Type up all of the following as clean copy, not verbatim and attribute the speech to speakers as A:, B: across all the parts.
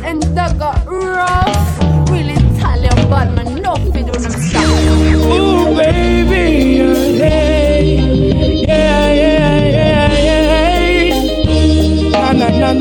A: and that got rough. Real Italian bad man, no fit on them stuff.
B: Ooh, baby, hey, yeah. Na.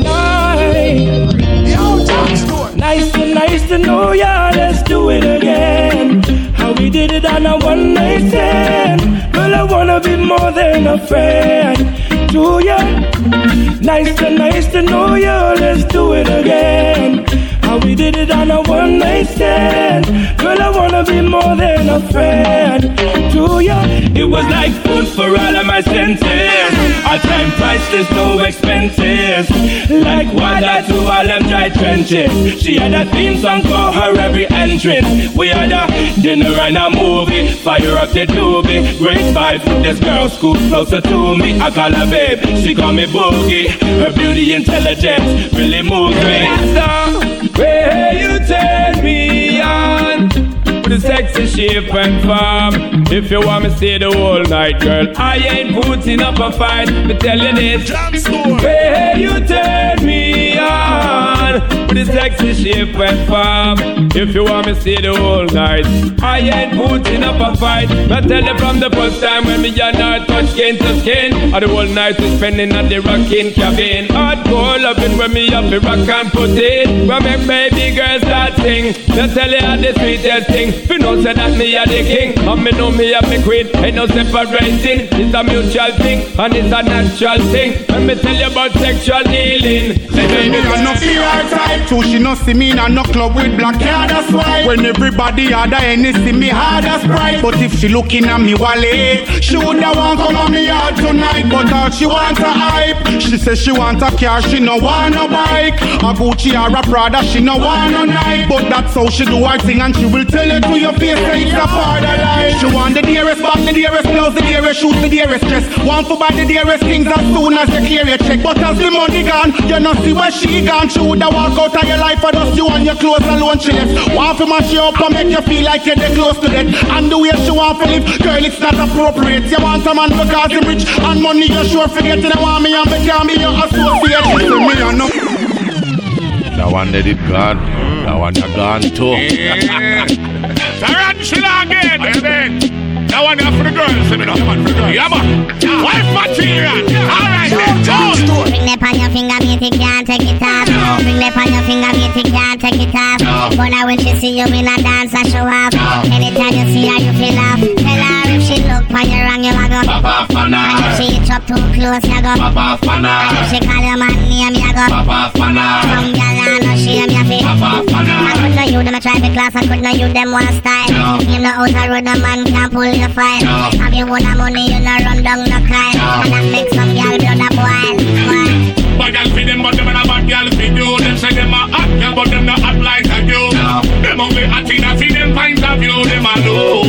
B: Yo, John nice to know ya. Let's do it again. How we did it on a one night stand. Girl, I wanna be more than a friend to ya. Nice to know ya. Let's do it again. How we did it on a one night stand. Girl, I wanna be more than a friend to ya. It was like food for all of my senses. Our time priceless, no expenses. Like water to all them dry trenches. She had a theme song for her every entrance. We had a dinner and a movie. Fire up the doobie. Great vibes with this girl, scoot closer to me. I call her babe, she call me Boogie. Her beauty, intelligence really moves me. Where you turn me on with a sexy shape and form. If you want me to stay the whole night, girl, I ain't putting up a fight. But tell you this, where you turn me on with a sexy shape and form. If you want me to stay the whole night, I ain't putting up a fight. But tell you from the first time when me and her touch skin to skin, or the whole night we spending at the rocking cabin. Hardcore loving when me up the rock and put it. When make baby girls start sing, they tell you how the sweetest thing. You know say that me a the king, and me know me a me queen. Ain't no separating, it's a mutual thing, and it's a natural thing. When me tell you about sexual healing, say baby girl,
C: no fear her type, so she no see me in a no club with black hair, that's why. When everybody had a any see me hard as pride. But if she looking at me wallet, she woulda want come on me out tonight. But all she want a hype. She says she want a car, she no want no bike. A Gucci or a Prada, she no want no night. But that's how she do her thing, and she will tell it to your face that it's a part of life. She want the dearest bag, the dearest blouse, the dearest shoes, the dearest dress. Want to buy the dearest things as soon as you clear your check. But as the money gone, you not see where she gone. She woulda walk out of your life and just you and your clothes alone she left. Want to mash you up and make you feel like you're dead close to death. And the way she want to live, girl, it's not appropriate. You want a man because he's rich and money you're sure forget. You want me and me can't be your associate. Listen me and no.
D: That one that it gone. That one that gone too.
E: Tarantula again, baby. That one for the girls, for the girls. Yeah, man. Wife material. All right, then. Go.
F: Bring that on your finger, me think can't take it off. Bring that on your finger, me think can't take it off. But now when she see you in a dance, I show off. Anytime you see her, you feel off. Tell her if she look for you wrong, you a go pop off on her. If she hit up too close, you go pop off on her. If she call your man name, you go pop off on her. Some girl I know shame you feel pop off on her. I could not you them a try the class, I could not you them one style. You know out the road, the man can't pull your fight. Have you won a money, you no run down no crime. And that makes some girl blood a boil.
E: Bad girl feed them, but them and a bad girl feed you. Them say them a hot girl, but them not hot like a you. Them only hot in a feed them pints of you. Them a low.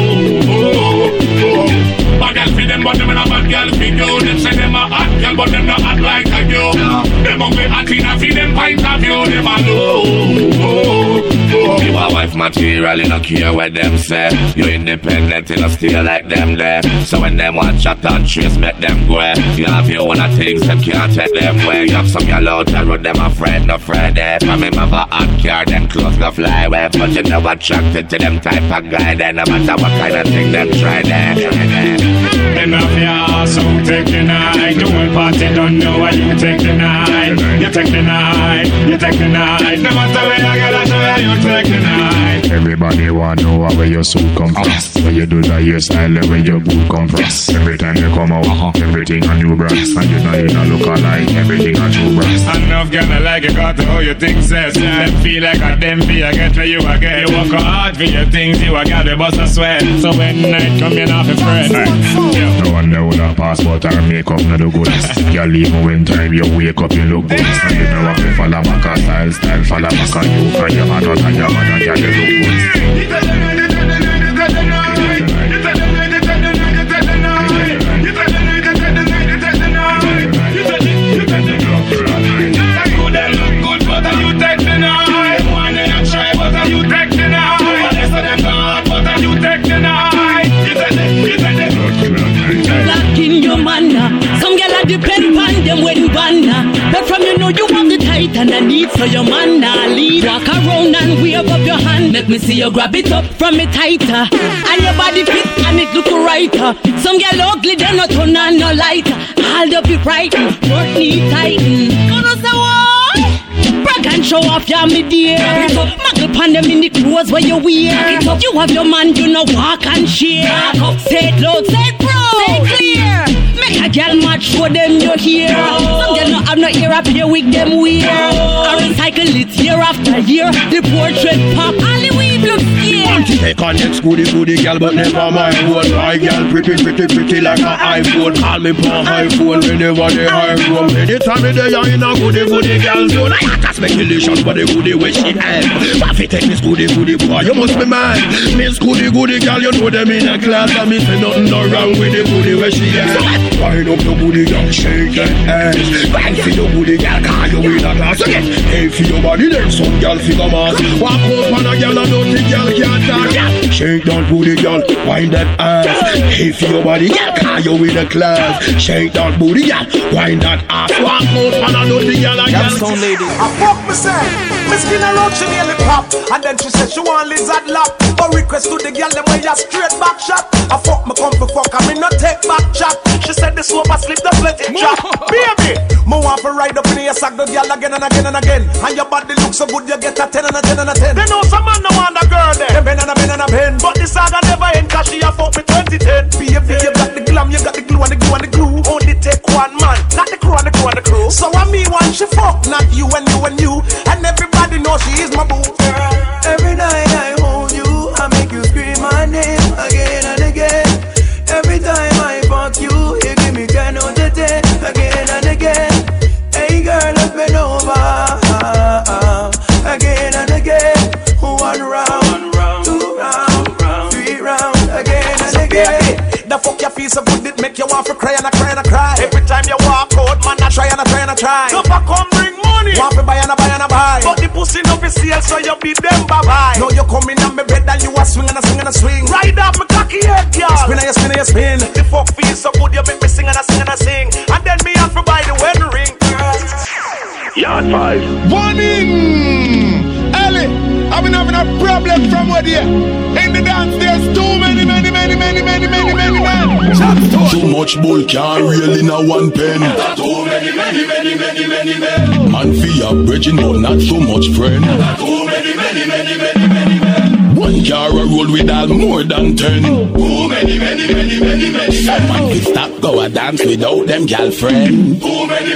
E: Bad girl feed them, but them and a bad girl feed you. Them say them a hot girl, but them not hot like a you. Them only hot in a feed them pints of you. Them a low.
D: You a wife material, you don't care what them say. You independent, you don't stay like them there. So when them want chat and trace, make them go. You have your own things, them can't take them away. You have some yellow out the road, them afraid, no afraid. From him have a hot car, them clothes go fly away. But you never attracted to them type of guy. They no matter what kind of thing them try there.
B: Them off your ass, so take the night. The whole party don't know why you take the night. You take the night, you take the night. No matter where you get, I show where you take the night. Everybody want to know where your suit come from. Where you do the hairstyle, where your boot come from. Every time you come out, everything a new brass. And you know you don't look alike, everything a new brass. Enough girl like you got to how you think says. Them feel like a them be a get where you a get. You work hard for your things, you a got the bust a sweat. So when night come in off a friend. No one know the passport or makeup no do good. You leave when time you wake up you look good. And you know what you follow Maka style follow Maka you. And your man out and your man and you look good.
G: Depend on them when banner. But from you know you want the tight and I need so your man nah leave. need. Walk around and wave up your hand. Make me see you grab it up from it tighter. And your body fit and it look righter. Some girl ugly, they not turn on no lighter. Hold up your pride, work need tighten. Gonna say what? Brag and show off your mid-ear. Muggle pan them in the clothes where you wear. You have your man, you know walk and share. Say it loud, say it proud, say it clear. Make a girl match for them you hear. Some girl no have no ear up here with them wear. I recycle it year after year. The portrait pop, all the weave looks here.
B: Take on next goody girl, but never my one. My girl pretty like an iPhone. Call me for iPhone whenever they high room. Anytime they are in a goody girl zone. I got speculation for the goody way she have. If you take this goody boy, you must be mad. Miss goody girl, you know them in a class. And me say nothing no wrong with the goody way she have. Wind up your booty, girl, shake that ass. Bang for your booty, girl, call you in a class again. Hey, for your body, there's some girl figure mass. Walk out on a girl, I don't think girl can't talk. Shake that booty, girl, wind that ass. Hey, for your body, girl, call you in a class. Shake that booty, girl, wind that ass. Walk out on a don't think girl, I can't.
H: I fuck myself, my skin around, she nearly pop. And then she said she want lizard lap. But request to the girl, them way a straight back shot. I fuck my come for fuck, I mean not take back chat. She said the slope I slip the plenty drop. Baby, me want to ride up in the sack the girl again and again and again. And your body looks so good, you get a 10 and a 10 and a 10. They know some man no want a girl there. They bend and a bend and a bend. But the saga never end, cause she a fuck me 2010. Baby, you got the glam, you got the glue and the glue and the glue. Only take one man, not the crew and the crew and the crew. So I me one she fuck, not you and you and you. And everybody knows she is my boo.
I: Every night I hold you, I make you scream my name again and again. Every time I fuck you, you give me 10 out of 10 again and again. Hey girl, let's bend over again and again. 1 round, 2 round, 3 round again and again.
H: The fuck your feel so good, it make you want to cry and a cry and a cry. Every time you walk out, man, I try and I try and I try. So fuck come bring money, want to buy and I buy and I buy. But the pussy no be sale, so you beat them bye-bye. Now you come in on me bed and you a swing and a swing and a swing. Ride up my cocky head, girl. Spin and you spin and you spin. The fuck feel so good, you make me sing and I sing and I sing. And then me have to buy the wedding ring.
B: Yard 5.
C: Warning! Ellie, I've been having a problem from what here. In the dance, there's too many men.
J: Too much bull can't reel in a one pen.
C: Too many men.
J: Man fear bridging but not so much friend.
C: Too many.
J: One car a roll with all more than 10.
C: Too many men.
J: Some man will stop go a dance without them girlfriend.
C: Too many.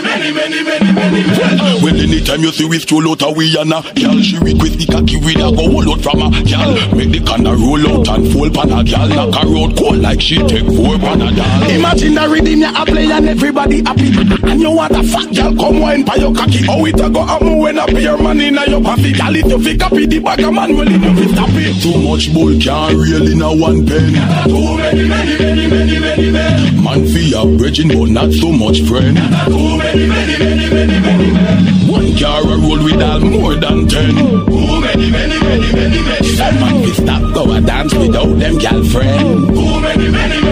J: Well, anytime you see we stroll out a we and a girl, she request the cocky with a go hold out from a girl. Make the canna roll out and fall pan a girl. Knock her out cold like she take 4 Panadol.
B: Imagine the rhythm you a play and everybody happy. And you want a fat girl come wine by your cocky. How it a go happen when a beer man in a your puffy. Girl, if you fi copy the bag a man will in you stop it.
J: Too much bull can't reel in a one pen.
C: Too many men.
J: Man fear bridging but not so much friend.
C: Too many.
J: One car a roll with all more than 10.
C: Too many men.
J: Some man will stop go a dance without them girlfriend.
C: Too many.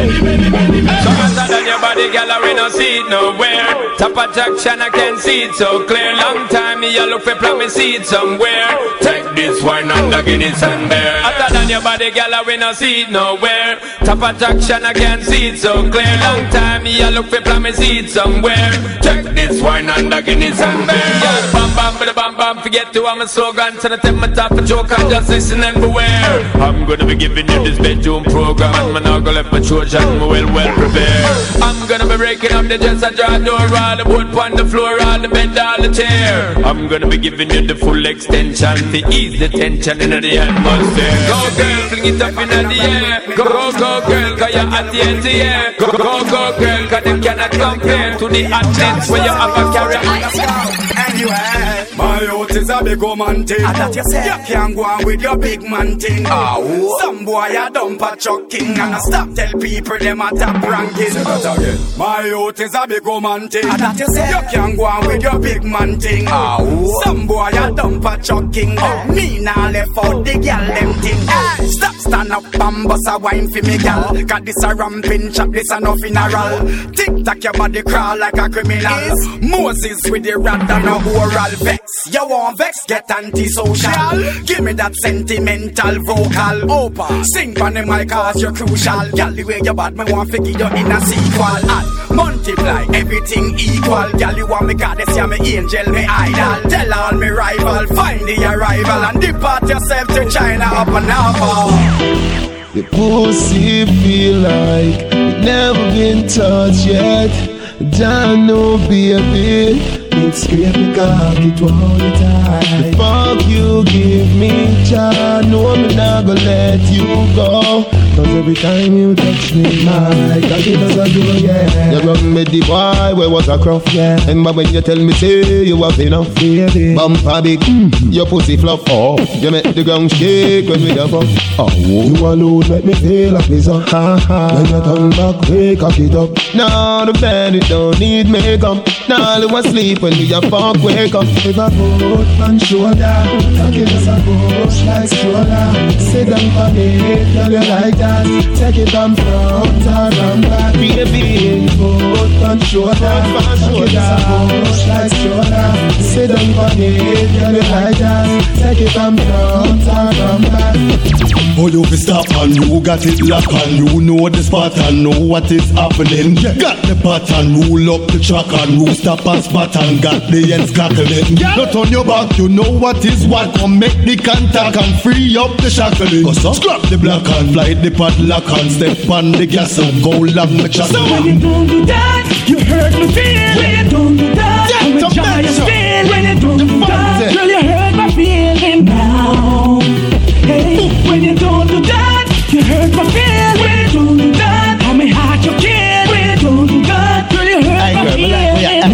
K: So faster than your body, girl, we no see it nowhere. Top attraction, I can see it so clear. Long time, me a look for promise seed somewhere. Take this wine and the Guinness and beer. Hotter than your body, girl, we no see it nowhere. Top attraction, I can see it so clear. Long time, me a look for promise seed somewhere. Take this wine and the Guinness and beer. Yeah, bam, with a bam, forget to have my slogan. So I take my top and joke and just listen and beware. I'm gonna be giving you this bedroom program. And I'm not gonna let my Trojan, well prepared. I'm gonna be breaking up the dress and draw door. All the board on the floor, all the bed, all the chair. I'm gonna be giving you the full extension to ease the tension in the atmosphere. Go girl, fling it up in the air. Go girl, cause you're at the end of the air. Go girl, cause them cannot compare to the athletes when you have a carry.
I: Anyway,
H: my youth is a big woman thing.
I: That you say.
H: You can't go on with your big man thing. Some boy a dump a chucking and I stop tell people them a top ranking. My youth is a big woman thing.
I: That you say.
H: You can't go on with your big man thing. Some boy a dump a chucking. Me nah left out the girl them thing. Stop stand up and bust a wine for me gal. Got this a ramping chop, this a no funeral. Tick tock your body crawl like a criminal. Moses with the rod and a oral vex.
L: You want vex, get antisocial. Give me that sentimental vocal. Opa, sing on the mic cause you're crucial. Girl, the way you bad, me want to give you in a sequel. And multiply, everything equal. Girl, you want me goddess, yeah, me angel, me idol. Tell all me rival, find the arrival. And depart yourself to China up and up.
M: The pussy feel like it never been touched yet. Don't know, baby. It's scrape me cock it all the time. The fuck you give me, child, no, me not gonna let you go. Cause every time you touch me, my cocky doesn't do again. You run me the boy where was a cruff, yeah. And but when you tell me say you have enough, baby, bumper big, your pussy fluff, oh. You make the ground shake when we jump up. Oh, you alone make me feel like this, ha ha. When you turn back, wake up it up. Now the bed it don't need makeup. Now you want sleep when we jump up, wake up. If I put on shoulder, cocky does a push like stroller. Sit down for me, girl you like that. Take it from front or from back. Baby, put on shoulder, cocky does a push like stroller. Sit down for me, girl you like that. Take it from front or from back.
J: Oh, you be stop and you got it locked and you know the spot and know what is happening. Got the pattern, rule up the track and rule stop and spot and got the ends cackling. Not on your back, you know what is what. Come make the contact and free up the shackling. Scrap the black and fly the padlock and step on the gas and go long the chat.
B: So when you don't do that, you hurt me feel. When you don't do that, I'm a giant feel. When you don't do that, girl, you hurt my feeling now. Hey, when you don't do that, you hurt my feeling. When you don't do that, I'm a heart you kill. When you don't do that, girl, you hurt my feeling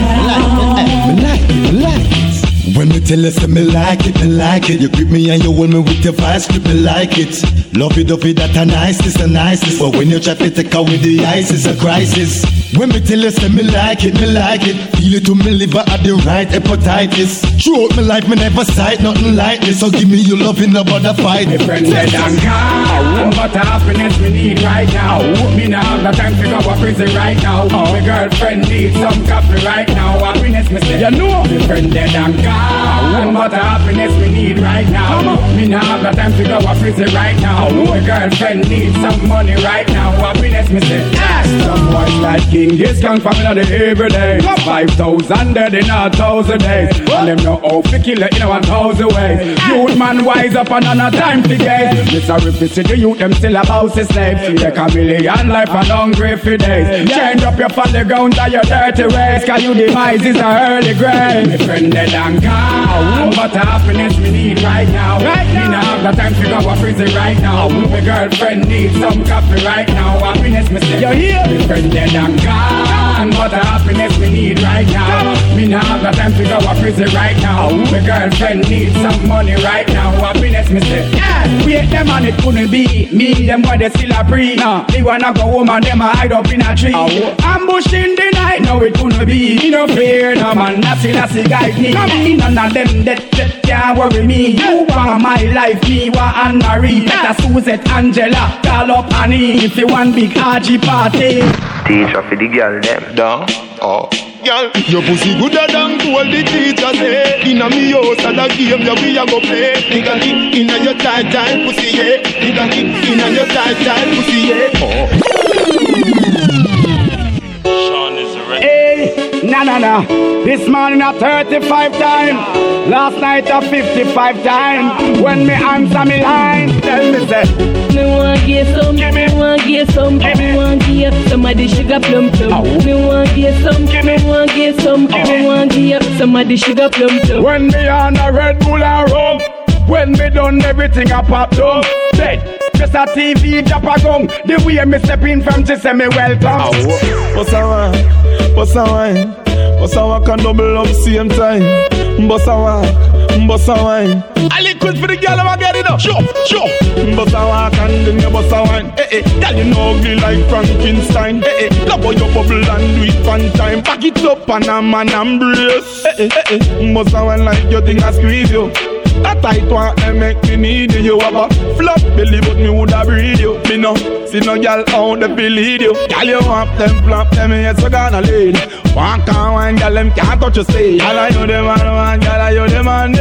B: now.
J: When me tell you say me like it, me like it. You grip me and you hold me with your vice, grip me like it. Love it, that a niceness, a niceness. But when you try to take away the ice, it's a crisis. When me tell you say me like it, me like it. Feel it to me liver at the right hepatitis. Throughout my life, me never sight nothing like this. So give me your love in about a fight.
N: My friend said I'm calm, but happiness we need right now. Me now have the time to go to prison right now. My girlfriend needs some coffee right now. Happiness, me say, you know. My friend said I'm calm, but happiness we need right now. Me now have the time to go to prison right now. My girlfriend needs some money right now. Happiness, me say, yes. Someone like Genghis Khan from another every day. 5,000 dead in 1,000 days. And them know how to kill it in 1,000 ways. Youth man wise up and on a time to get. Mr. Riffy the youth them still about to slave. Take a million life and hungry for days. Change up your folly ground to your dirty ways. Cause you demise is a early grave. My friend dead and gone, but happiness we need right now. Me now have the time to go to prison right now. My girlfriend needs some coffee right now. Happiness me say, you hear? My friend dead and gone, but happiness we need right now. Me now have the time to go to prison right now. My girlfriend needs some money right now. Happiness me say, yeah. Wait them and it couldn't be me. Them boy they still a pre. They wanna go home and them a hide up in a tree. Ambush in the night, no it couldn't be. Me no fear no man, nasty guide me. None of them that can't worry me. You want my life, me want Anne-Marie. Better Suzette, Angela, call up Annie. If you want big RG party.
O: Teacher for the girl them.
J: Down, oh. Girl, your pussy gooder than gold, the teacher say. Inna me house and a game that we a go play. Nigga kick inna your tight pussy, yeah. Nigga kick inna your tight pussy, yeah.
N: Sean is ready. Hey, nah. This morning a 35 times. Last night a 55 times. When me answer me line, tell me say.
G: Me want get some, me want get some, me want get some of the sugar plum plum. Me want get some, me want get some, me want get some of the sugar plum plum.
N: When me on a Red Bull and rum, when me done everything I pop down. Dead, just a TV drop a gun. The way me step in from to say me welcome.
M: What's a wine? What's a walk and double up same time? Boss a wine.
N: A liquid for the girl I get it up. Sure.
M: Boss a walk and then you boss a wine. Girl you know ugly like Frankenstein. Love how you bubble and do it fun time. Back it up and a man embrace. Boss a wine like you think I squeeze you. That tight one make me need you. You have a flop belly but me woulda breed you. Me no see no girl out the lead you. Girl you want them flop them yes we gonna lead. Walk and wine girl them can't touch your stage. Girl you the man, girl you the man.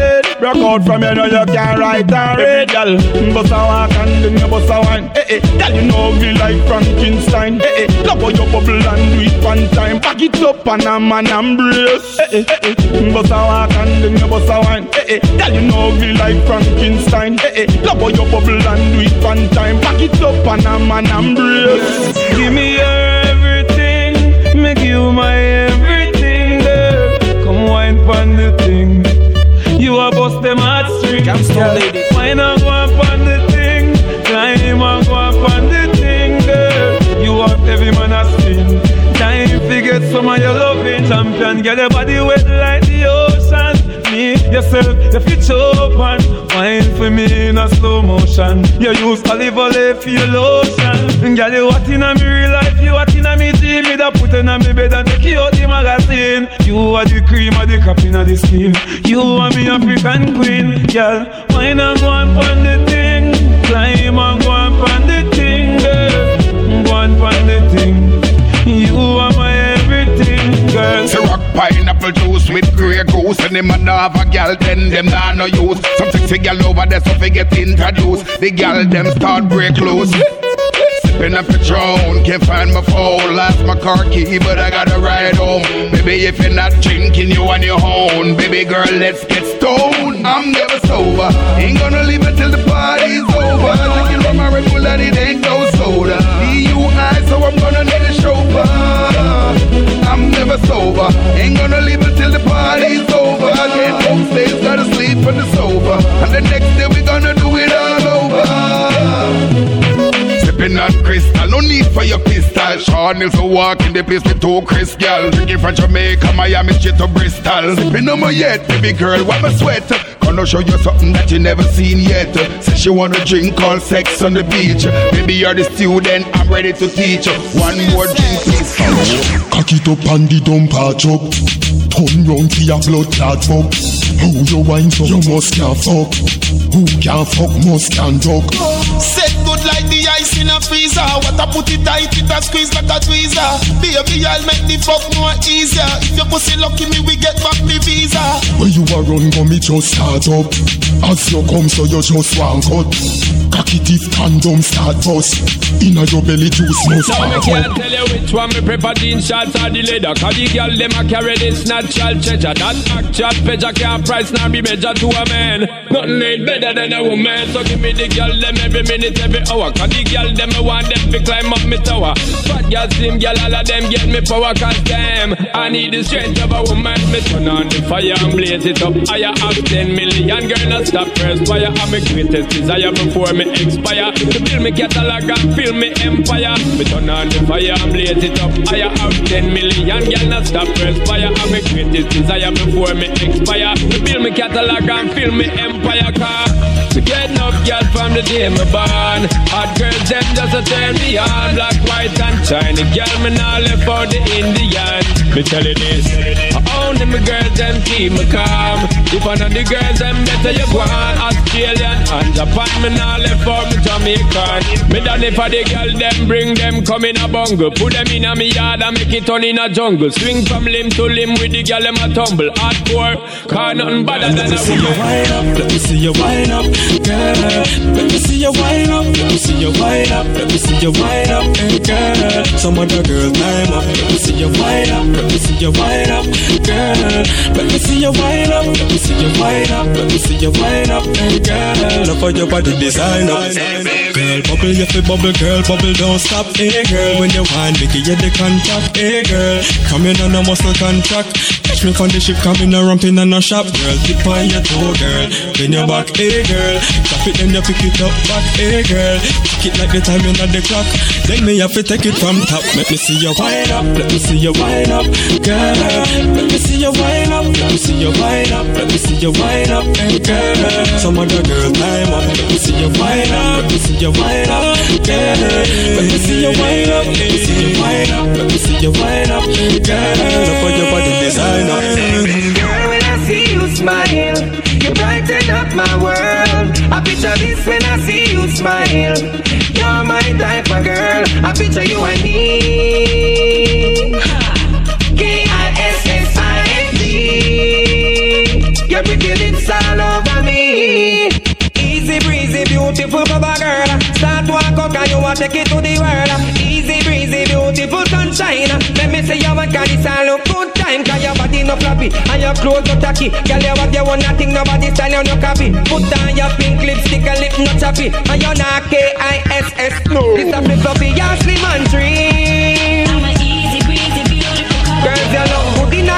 B: rock out from you, know you can't write and read, girl. Bust a walk and then you bust a wine. Girl, you know me like Frankenstein. Love how you bubble and do it one time. Back it up and a man embrace. Bust a walk and then you bust a wine. Girl, you know me like Frankenstein. Love how you bubble and do it one time. Back it up and a man embrace. Give me your everything, make you my everything, girl. Come wine pon the thing. You a bust them heartstrings. Why not go up on the thing? Climb and go up on the thing, girl. You want every man a spin. Time to get some of your loving. Champion, get your body wet like the ocean. Me, yourself, your feet open. Wine for me in a slow motion. You use olive oil for your lotion. Girl, you hot in a me real life. You hot in a me dream. Me da put in a me bed and take you out the magazine. You are the cream of the crop in the skin. You are me African queen. Girl, wine and go on the thing. Climb and go on the thing, girl. Go on the thing. You are my everything, girl.
C: Say rock pineapple juice with grey goose. And them a have a gal, then them nah no use. Some sexy gal over there so they get introduced. The gal them start break loose. Sipping up Patron, can't find my phone. Lost my car key, but I gotta ride home. Baby, if you're not drinking, you on your own. Baby girl, let's get stoned. I'm never sober, ain't gonna leave until the party's over. Drinking from my Red Bull and it ain't no soda. DUI, so I'm gonna need a chauffeur. I'm never sober, ain't gonna leave until the party's over. Get home stays, gotta sleep on the sofa. And the next day we gonna do it all over. Sipping on crystal, no need for your pistol. Sean is a walk in the place with two Chris gal. Drinking from Jamaica, Miami, straight to Bristol. Sipping on my yet, baby girl, why my sweat? Gonna show you something that you never seen yet. Say she wanna drink all sex on the beach. Baby, you're the student, I'm ready to teach. One more drink, please.
J: Cock it up and the dump patch up. Turn round to your blood clot fuck. How you wine so you must can't fuck. Who can't fuck must can't talk.
P: Set good like the ice in a freezer. What I put it tight, it a squeeze like a tweezer. Baby, I'll make the fuck more easier. If your pussy lucky me, we get back the visa.
J: When you are run, go me just start up. As you come, so you just want cut. Cocky teeth condom start bust. Inna your belly juice must
K: now
J: start
K: me can't tell you which one me prefer, jeans shorts or the leather. Cause the girl them a carry this natural treasure. That actual pleasure can't price nor be measured to a man. Nothing ain't better than a woman. So give me the girl them every minute, every hour. Cause the girl them I want them to climb up me tower. Fat girl, slim girl, all of them get me power. Cause them I need the strength of a woman. Me turn on the fire and blaze it up. I have 10 million girl not stop first fire. I'm my greatest desire before me expire. To build me catalog and fill me empire. Me turn on the fire and blaze it up. I have 10 million girl not stop first fire. I'm my greatest desire before me expire. To build me catalog and fill me empire. Car to get enough girl from the day me born. Hot girls them just a turn me on. Black, white and shiny girl me now left for the Indian. Me tell you this, only my girls them keep me calm. If I know the girls them better you go on. Australian and Japan me now left for me Jamaican. Me done it for the girl them bring them come in a bungle. Put them in a me yard and make it turn in a jungle. Swing from limb to limb with the girl them a tumble. Hardcore, cause nothing better than a woman.
B: Let me see you wind up, girl. Let me see you wind up. Let me see you wind up. Let me see you wind up, hey girl. Some other girl time up. Let me see you wind up. Let me see you wind up, girl. Let me see you wind up. Let me see you wind up. Let me see you wind up, hey girl. Look how your body design up, girl. Bubble, you feel bubble, girl. Bubble, don't stop, hey girl. When you wind, make you the contact, hey girl. Come in on a muscle contract. Catch me on the ship, come in a ramping and a shop, girl. Tip on your toe, girl. Bend your back, hey girl. Drop it, then you pick it up back, hey girl. Kick it like the time in the clock. Then me have to take it from top. Let me see you wind up. Let me see you wind up, girl. Let me see you wind up. Let me see you wind up. Let me see you wind up, hey girl. Some other girl time up. Let me see you wind up. Let me see you wind up, girl. Let me see you wind up. Let me see you wind up. Let me see you wind up, girl. Look for your body design up.
Q: Girl, when I see you smile, you brighten up my world. I picture this when I see you smile. You're my type of girl. I picture you and me. K-I-S-S-I-N-G. Your pretty lips it's all over me. Easy breezy, beautiful baba girl. Start walk up and you want take it to the world. Easy breezy, beautiful sunshine. Let me see you man, cause it's all look good time. Cause your body no floppy and your clothes no tacky. Girl, you have your one nothing, nobody style you no copy. Put on your pink lipstick, a lip no choppy. And you're not K-I-S-S. No. This a flip floppy, your slim and trim. I'm a easy breezy, beautiful cover. Girls, you look good in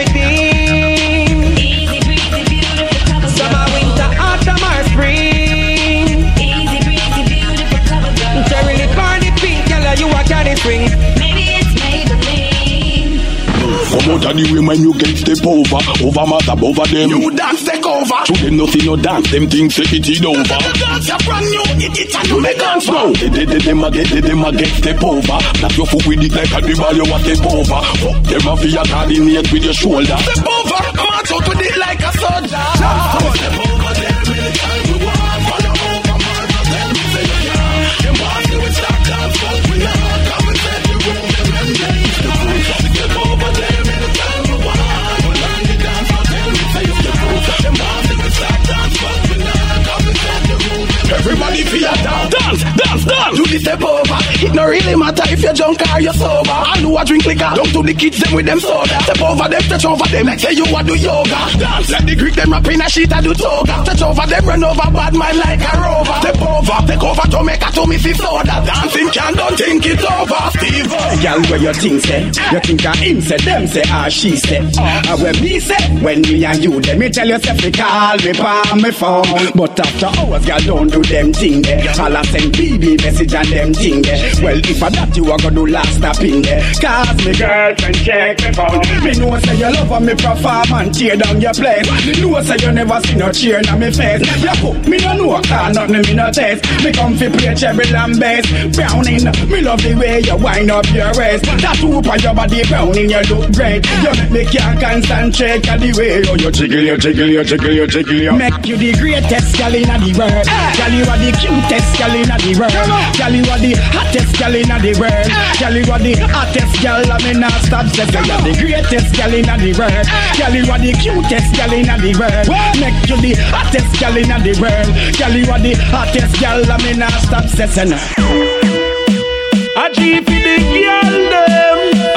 Q: everything. Easy breezy, beautiful cover. Summer, winter, autumn or spring. Easy breezy, beautiful cover girl. Cherry lip or the pink, girl, you a carry swing. Maybe it's Maybelline.
J: Come out of the way when you get step over mass above them.
C: You dance take over.
J: To them nothing no dance, them things say it is over.
C: Dance a brand new, it and you make dance now.
J: Them a get step over. That your foot with it like a dribble you want step over. Them a feel coordinate with your shoulder.
C: Step over, march out with it like a soldier. Step over them anytime you want. Follow over, march out them say you can. Them want to start dance, but we not. Come and set the room, them and they step over them anytime you want. Hold on the dance, but them say you step over. Them want to start dance, but we not. Come and set the room. Everybody feel down. Dance. Do the step over. It no really matter if you're drunk or you're sober. I do a drink liquor. Don't do the kids them with them soda. Step over them, touch over them. Like say you a do yoga. Dance. Let the Greek them up in a sheet and do toga. Touch over them, run over bad man like a rover. Step over, take over Jamaica to Missy Soda. Dancing can don't think it over. Steve.
N: Girl, where you think say? You think I him say, them say, she say. When me say, when me and you, let me tell you, say, fi call me palm me phone. But after hours, girl, don't do them thing there. Call and send BB message and them thing there. Well, if I that you are gonna do last stop in there. Cause me girlfriend check me phone. Me know say you love and me perform and tear down your place. Me know say you never see no cheer in me face. You cook, me no know, cause nothing me no taste. Me come fi play cherry and bass. Browning, me love the way you wind up your waist. Tattoo on your body browning, you look great. You make me can't concentrate on the way you jiggle. Make you the greatest girl in the world. Girl, you are the cutest girl in the world. Girl, you are the hottest girl in the world. Girl, you are the hottest girl. I mean, not stop saying you are the greatest girl in the world. Girl, you are the cutest girl in the world. Make you the hottest girl in the world. Girl, you are the hottest girl. I mean, not stop saying.
B: I G for the girl them.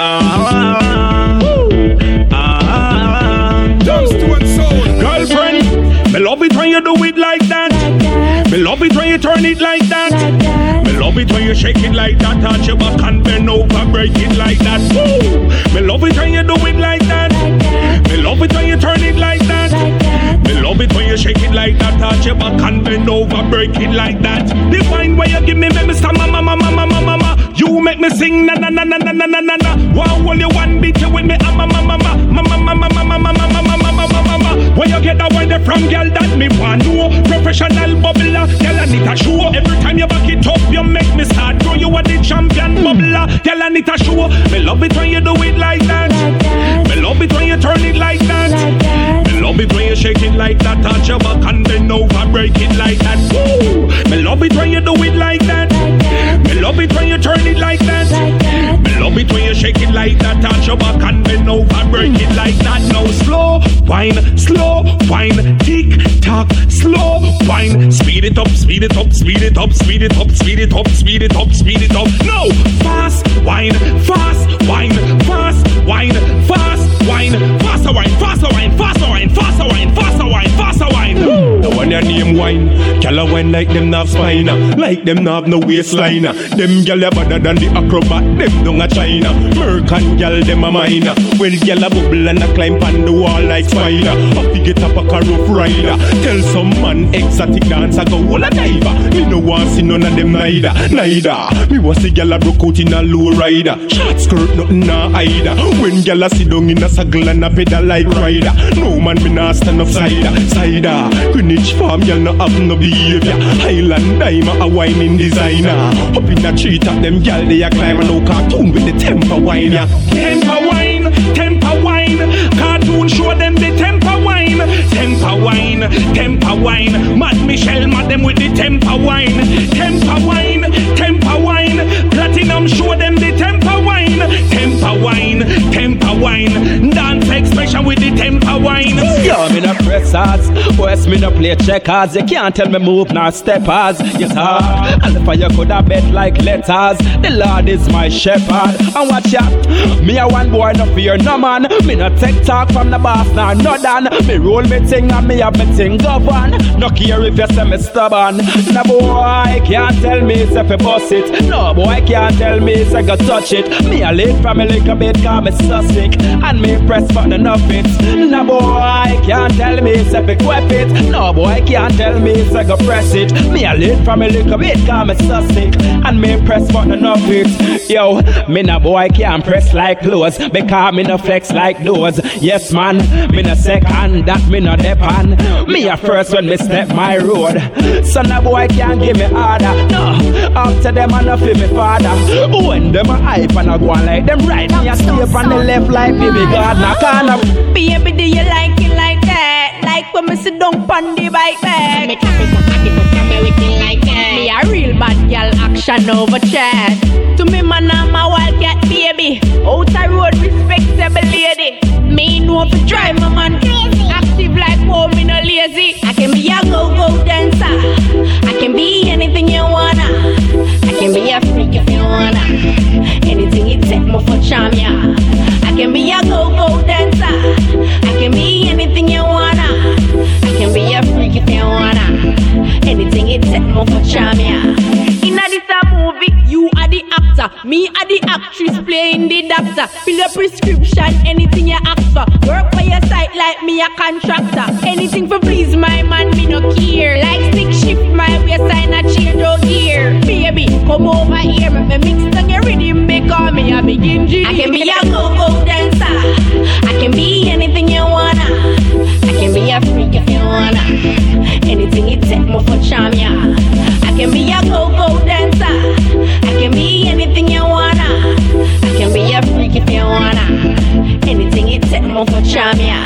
B: Girlfriend, me love it when you do it like that. Me love it when you turn it like that. Me love it when you shake it like that. Touch your back and bend over, break it like that. Woo! Me love it when you do it like that. Me love it when you turn it like that. Me love it when you shake it like that. Touch your back and bend over, break it like that. The wine where you give me Mr. Mama. You make me sing na na na na na na na na na. Wow, only one beat you with me mama. When you get that wine from girl that me want know. Professional bubbler, girl I need a show. Every time you back it up, you make me start grow. You are the champion bubbler, girl I need a show. Me love it when you do it like that. Me love it when you turn it like that. Me love it when you shake it like that. Touch your back and bend over, break it like that. Woo! Me love it when you do it like that. Me love it when you turn it like that. Me love it when you shake it like that. Touch your back and bend over, break it like that. Now slow wine, tick tock, slow wine. Speed it up. No, fast wine, faster wine. Now when your name wine, gyal wine like them nav spine, like them nav no waistline. Them gyal better than the acrobat, them don't a China. American gyal them a minor. When gyal a bubble and a climb on the wall like spider. Up to get up a car rough rider. Tell some man exotic dancer go all a diver. Me no want see none of them neither. Me want see gyal a broke out in a low rider. Short skirt nothing nah either. When gyal a sit down in a saddle and a pedal like rider. No man me nah stand up cider. Greenwich farm gyal no have no behavior. Highland dimer a whining designer. Up in a tree top them gyal they a climb and no cartoon with the temper wine. Yeah. Temper wine. Cartoon show them the temper wine. Temper wine. Mad Michelle mad them with the temper wine. Temper wine. Platinum show them the temper wine. Temper wine. Dance expression and with the temper wine.
R: Yo, me no press odds, West me no play checkers. You can't tell me move nor steppers. You talk, and if you could have bet like letters. The Lord is my shepherd. And watch ya, me a one boy no fear no man. Me no take talk from the boss nor no done. Me roll me thing and me have me thing govern. No care if you say me stubborn. No boy can't tell me if you bust it. No boy can't tell me if you go touch it. Me a late from a little bit cause me so sick. And me press button of it. No boy can't tell me if you quip it. No boy can't tell me if you go press it. Me a late from a little bit cause me so sick. And me press button of it. Yo, me no boy can't press like clothes. Because me no flex like those. Yes man, me no second that me no depend. Me a first when me step my road. So no boy can't give me order. No, after them I no feel me father. When them a hype and I go on like them right. Me a stay on the left like baby God. Now can I
A: baby, do you like it like that? Like when me sit down on the bike back. Me tap it like that. Me a real bad girl, action over chat. To me man I'm a wildcat baby. Out the road respectable lady. Me know if drive my man crazy. Active like oh me no lazy. I can be a go-go dancer. I can be anything you wanna. I can be a freak if you wanna. Anything it take me for charm ya. I can be a go-go dancer. I can be anything you wanna. I can be a freak if you wanna. Anything it take me for charm ya. In this a movie, you are the actor, me are the actress playing the doctor. Fill a prescription, anything you ask for. Work for your site like me a contractor. Anything for please my man, me no care. Like stick shift my waistline a change your gear. Baby, come over here, me mix down your rhythm because me a big engine. I can be a go-go dancer. I can be anything you wanna. I can be a freak if you wanna. Anything it take me for charm ya. I can be a go-go dancer. I can be anything you wanna. I can be a freak if you wanna. Anything it take me for charm ya.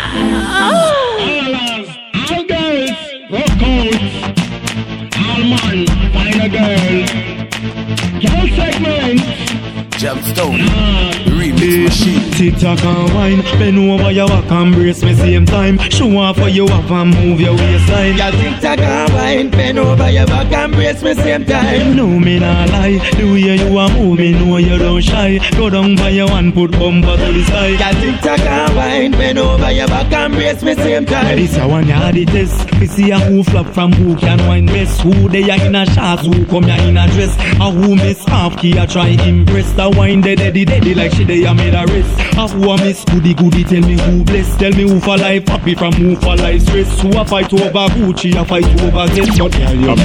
B: All girls, rock out. All man, find a girl. Girl segment.
S: Jamstone, remix machine.
B: Tick-tock and wine, bend over your walk and brace me same time. Show off for you up and move your waistline.
M: Girl, tick-tock and wine, bend over your back and brace me same time.
B: No, me not lie, the way you are moving, know you don't shy. Go down by your one, put bumper to the side.
M: Girl, tick-tock and wine, bend over your back and brace me same time.
B: This a one you had the test. Me see a who flop from who can wine best. Who they are in a shots, who come here in a dress. A who miss half key, I try impress. The wine daddy like she they a made a rest. A who a miss goody, tell me who bless. Tell me who for life happy from who for life stress. Who a fight over Gucci, a fight over this. But yeah, you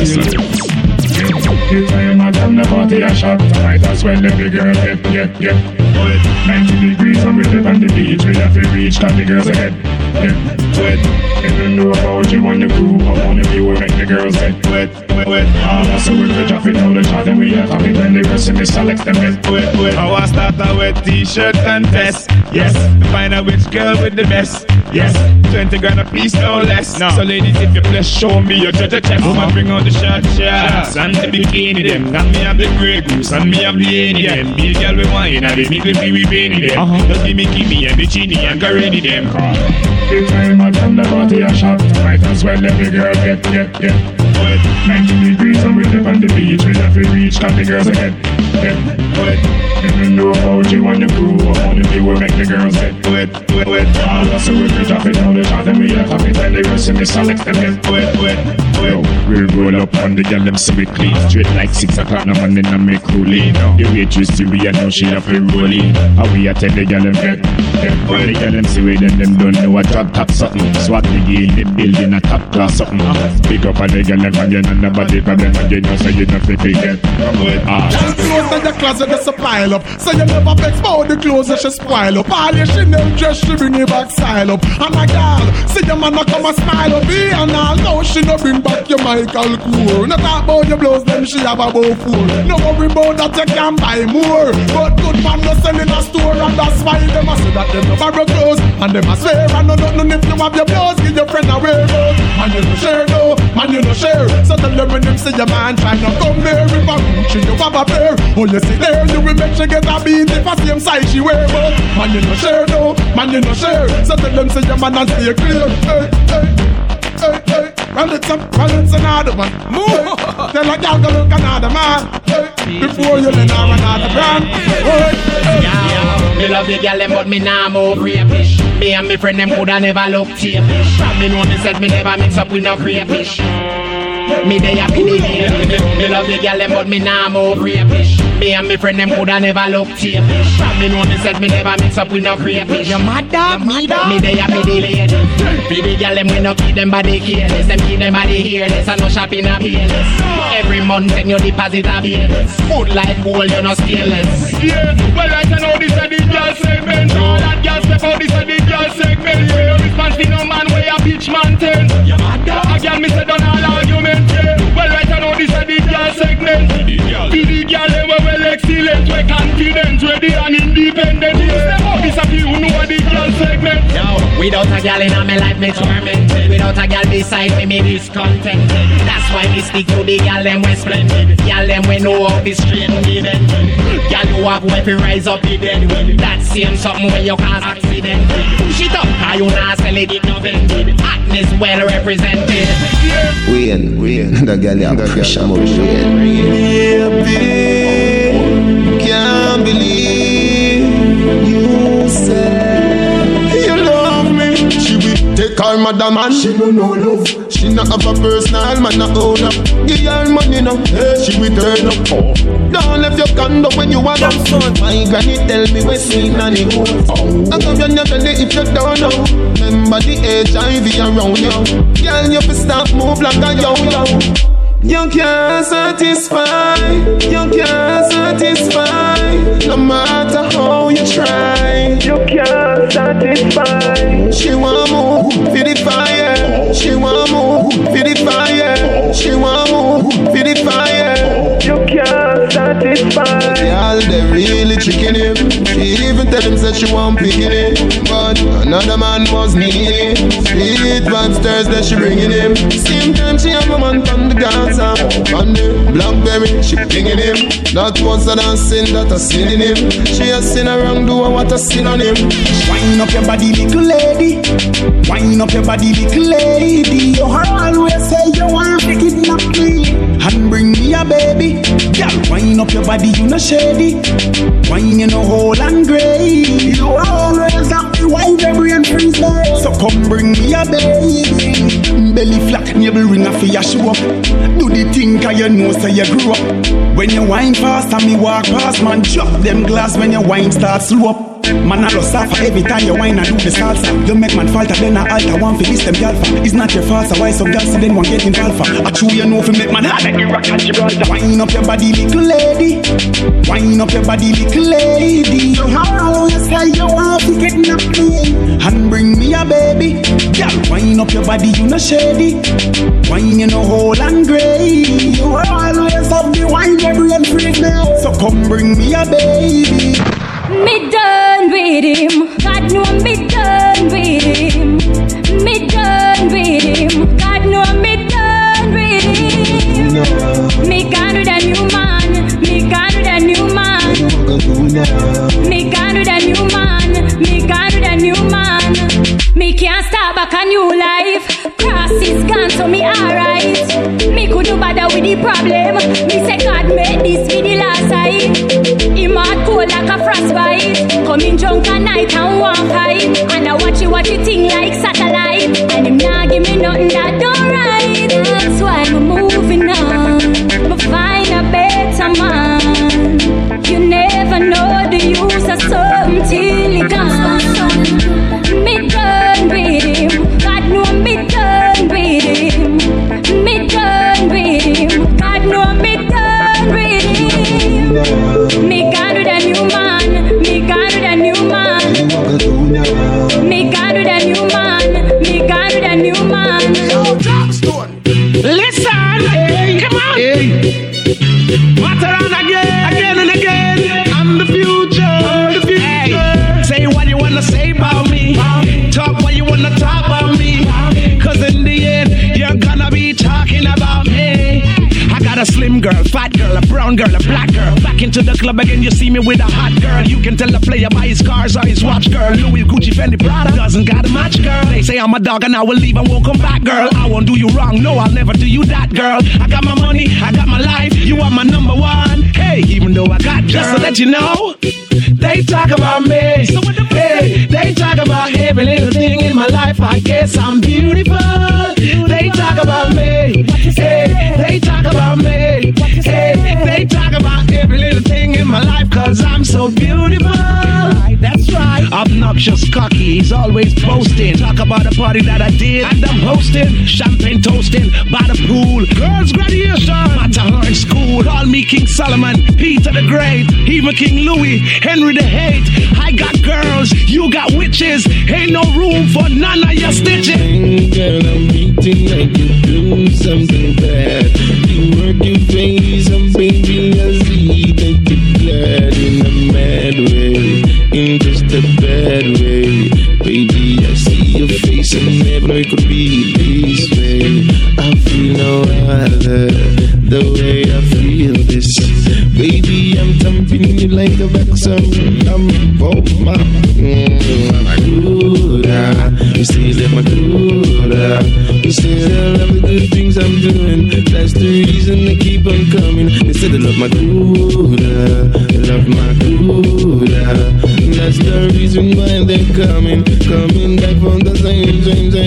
E: If I am a damn the party a shot, might as well every girl get 90 degrees and we live on the beach. We have to reach that the girls ahead. If you know about you on the crew, I wanna be where make the girls get wet. So we could drop it down the chart and we are happy when the rest of the select them get wet. I want to start a wet t-shirt contest. Yes, to find out which girl with the best. Yes, 20 grand a piece, no less. No. So ladies, if you bless, show me your check. Woman, bring out the shots and the bikini them. And me have the grey goose and me have the any them. Be a girl with wine and they make me feel we baby them. Just give me and bikini and go ready them. If I'm a damn the party a shot, might as well every girl get 90 degrees and we live on the beach. We have to reach that the girls ahead. If you know about you on the crew, I wanna be where make the girls get wet. So we could drop it down the chart and we have to tell the rest of the select them get wet. We roll up on the girl them so we clean. Straight like 6 o'clock now and then I make cooling. The waitress see we and now she have to roll in. How we a tell the girl them get when the girl them see we then them don't know a drop top something. Swat the game, the building a top class something. Pick up on the girl them again and the body problem again. You say you not fit to get
H: just clothes in the closet just a pile up. So you never vex about the clothes that she spoil up. All your Chanel dress she bring you back style up. And a girl, see your man a come a smile up. And all now she no bring back your Michael Kors. No talk about your blouse them she have about 4. No worry about that you can buy more. But good man no sell in a store and that's why them a say that them no borrow clothes. And them a swear and no nothing if you have your blouse give your friend a wear out. And you no share no.
T: man, you no share. So tell them when them say your man tryna come there. If I'm reaching you have a pair, oh you see there, you will make she get a beat if I same size she wear. But man, you no share, no, man, you no share. So tell them say your man and stay clear. Hey, hey, hey, hey. Roll another one. Move. Tell a girl go look another man. Hey, before you let her another brand. Hey,
U: me love the girl them but me nah move rapish. Me and me friend them coulda never look tapish. Me know me said me never mix up with no crayfish. Me dey happy the game. Me love the girl them but me nah move rapish. Me and me friend them coulda never look tapish. Me know me said me never mix up with no crayfish. Your mother, me dey happy the lady. Be the girl them we no keep them body careless. Them keep them body hairless and no shopping a payless. Every month then you deposit a payless. Food like gold you no stainless.
V: Yeah, well I can know this is the girl segment. All that girl step out this is the girl segment. Yeah, response to no man where a bitch man ten. Your mother, a girl me say done all argument. Yeah, well I can know this is the girl segment. The girl them well excellent, we confident, ready and independent. Yeah, this is you know the girl segment.
U: Yo, without a girl in my life me tormented. Without a girl beside me discontented. That's why me stick to the girl them we splendid. Girl them we know how the straight and the bend. Girl you have weapon rise up the dead. That same something where you cause accident. Push it up, cause you not sell it no vended. Hotness well represented.
M: Wayne, the girl you have pressure more Wayne. Baby, can't believe you said you love me.
P: She will take her madam and she don't know love. She not have a personal man not own up. Give her money now, hey, she will turn up. Don't left your condo when you are them son. My granny tell me we seen nanny. I come your never if you don't know. Remember the HIV around you. Girl, you fi stop move like a yo-yo. You can't satisfy, you can't satisfy. No matter how you try, you can't satisfy. She want move for the fire. She want move for the fire. She want move for the fire. You can't satisfy. Girl, they really tricking him. She even tell him that she want picking him, but another man was needing. Sweet monsters that she bringing him. Same time she have a man from the Gaza. On the Blackberry, she pinging him. That was a dancing, that a sin in him. She a sin around, do what a sin on him.
W: Wind up your body, little lady. Wind up your body, little lady. You always say you want to kidnap me and bring me a baby. Girl, wind up your body, you no shady. Wine you no whole and grey. You always have the wine, every and freeze. So come bring me a baby. Belly flat, navel ring a for your show up. Do the thing cause you know so you grew up. When you wine fast and me walk past, man, drop them glass when your wine starts slow up. Man, I lost suffer every time you whine and do the salsa. You make man falter, then I alter one for this them alpha. It's not your fault, so why some girls then one get involved for? I true you know for make man hard like the rock and Gibraltar. Wine up your body, little lady. Wine up your body, little lady. You always say you want to get me and bring me a baby. Girl, wine up your body, you no shady. Wine you no whole and grey. You always have the wine, every and free now. So come bring me a baby.
X: Me done with him. God know me done with him. Me done with him. God know me done with him. Me can't do the new man. Me can't do the new man. Me can't do the new man. Me can't do the new man. Me can't start back a new life. Cross is gone, so me alright. Me could do better with the problem. Me say God made this be the last time. Him heart cold like a frostbite. Coming drunk at night and walk fight. And I watch you thing like satellite. And him nah give me nothing that don't right. That's why I'm moving on. But find a better man. You never know the use of something till it gone. Me done with him. God know me done with him. Me done with him. God know me done with him. Me can't do the new man. Me can't do the new man. Me can't do the new man. Me can't do the new man.
W: Listen, hey, come on. Hey. Matter on again and again. I'm the future. Hey. Say what you wanna say about me. Talk what you wanna talk about me. Cause in the end, you're gonna be talking
D: brown girl, a black girl. Back into the club again, you see me with a hot girl. You can tell the player by his cars or his watch, girl. Louis, Gucci, Fendi, Prada doesn't got a match, girl. They say I'm a dog and I will leave and won't come back, girl. I won't do you wrong, no, I'll never do you that, girl. I got my money, I got my life, you are my number one. Hey, even though I got just to let you know, they talk about me. Hey, they talk about every little thing in my life. I guess I'm beautiful. They talk about me. Hey, they talk about me. Hey, they talk about every little thing in my life, cause I'm so beautiful. That's right. Obnoxious, cocky, he's always boasting. Talk about a party that I did and I'm hosting. Champagne toasting by the pool. Girls graduation, Matterhorn school. Call me King Solomon, Peter the Great, even King Louis, Henry the Eighth. I got girls, you got witches. Ain't no room for none of your stitches.
M: Girl, I'm eating like you're doing something bad. You work your face and baby, I see that you're glad in a mad way, in just a bad way. Baby, I see your face and never it could be this way. I feel no other, the way I feel this. Baby, I'm thumping you like a boxer. I'm both my good. You still let my good. You still love the good things I'm doing. That's the reason they keep on coming. They said they love my good. They love my good. That's the reason why they're coming back from the same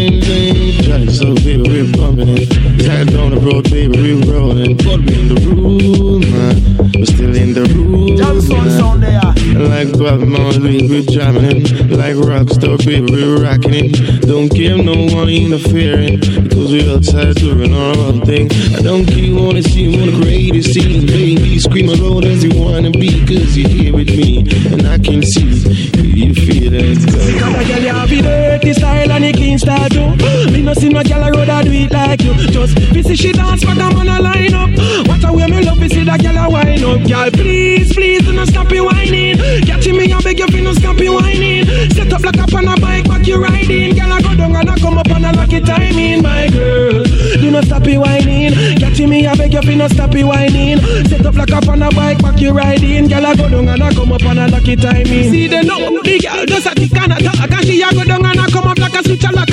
M: track. So baby, we're bumping it. Head on the road, baby, we're rolling. Put me in the room, we're still in the room.
H: Johnson sound there.
M: Like Bob Marley, we're jamming. Like Rockstar, baby, we're rocking it. Don't care no one interfering, because we're outside doing our own thing. I don't care, wanna see, wanna create a scene, baby. Scream as loud as you wanna be, cause you're here with me, and I can see you feel it.
B: See how a girl you have the dirty style and the clean style too. Me no see no girl a road a do it like you. Just busy she dance but I'm on a line up. What a way me love to see that girl a wine up. Girl please, please do not stop you whining. Catching me I beg you fi no stop you whining. Set up like up on a bike but you riding. Girl I go down and I come up on a lucky timing. My girl, do not stop you whining. Catching me I beg you fi no stop you whining. Set up like up on a bike but you riding. Girl I go down and I come up on a lucky timing. See they know the girl just a kick and a talk, and she a go down and a come up like a switch a lock.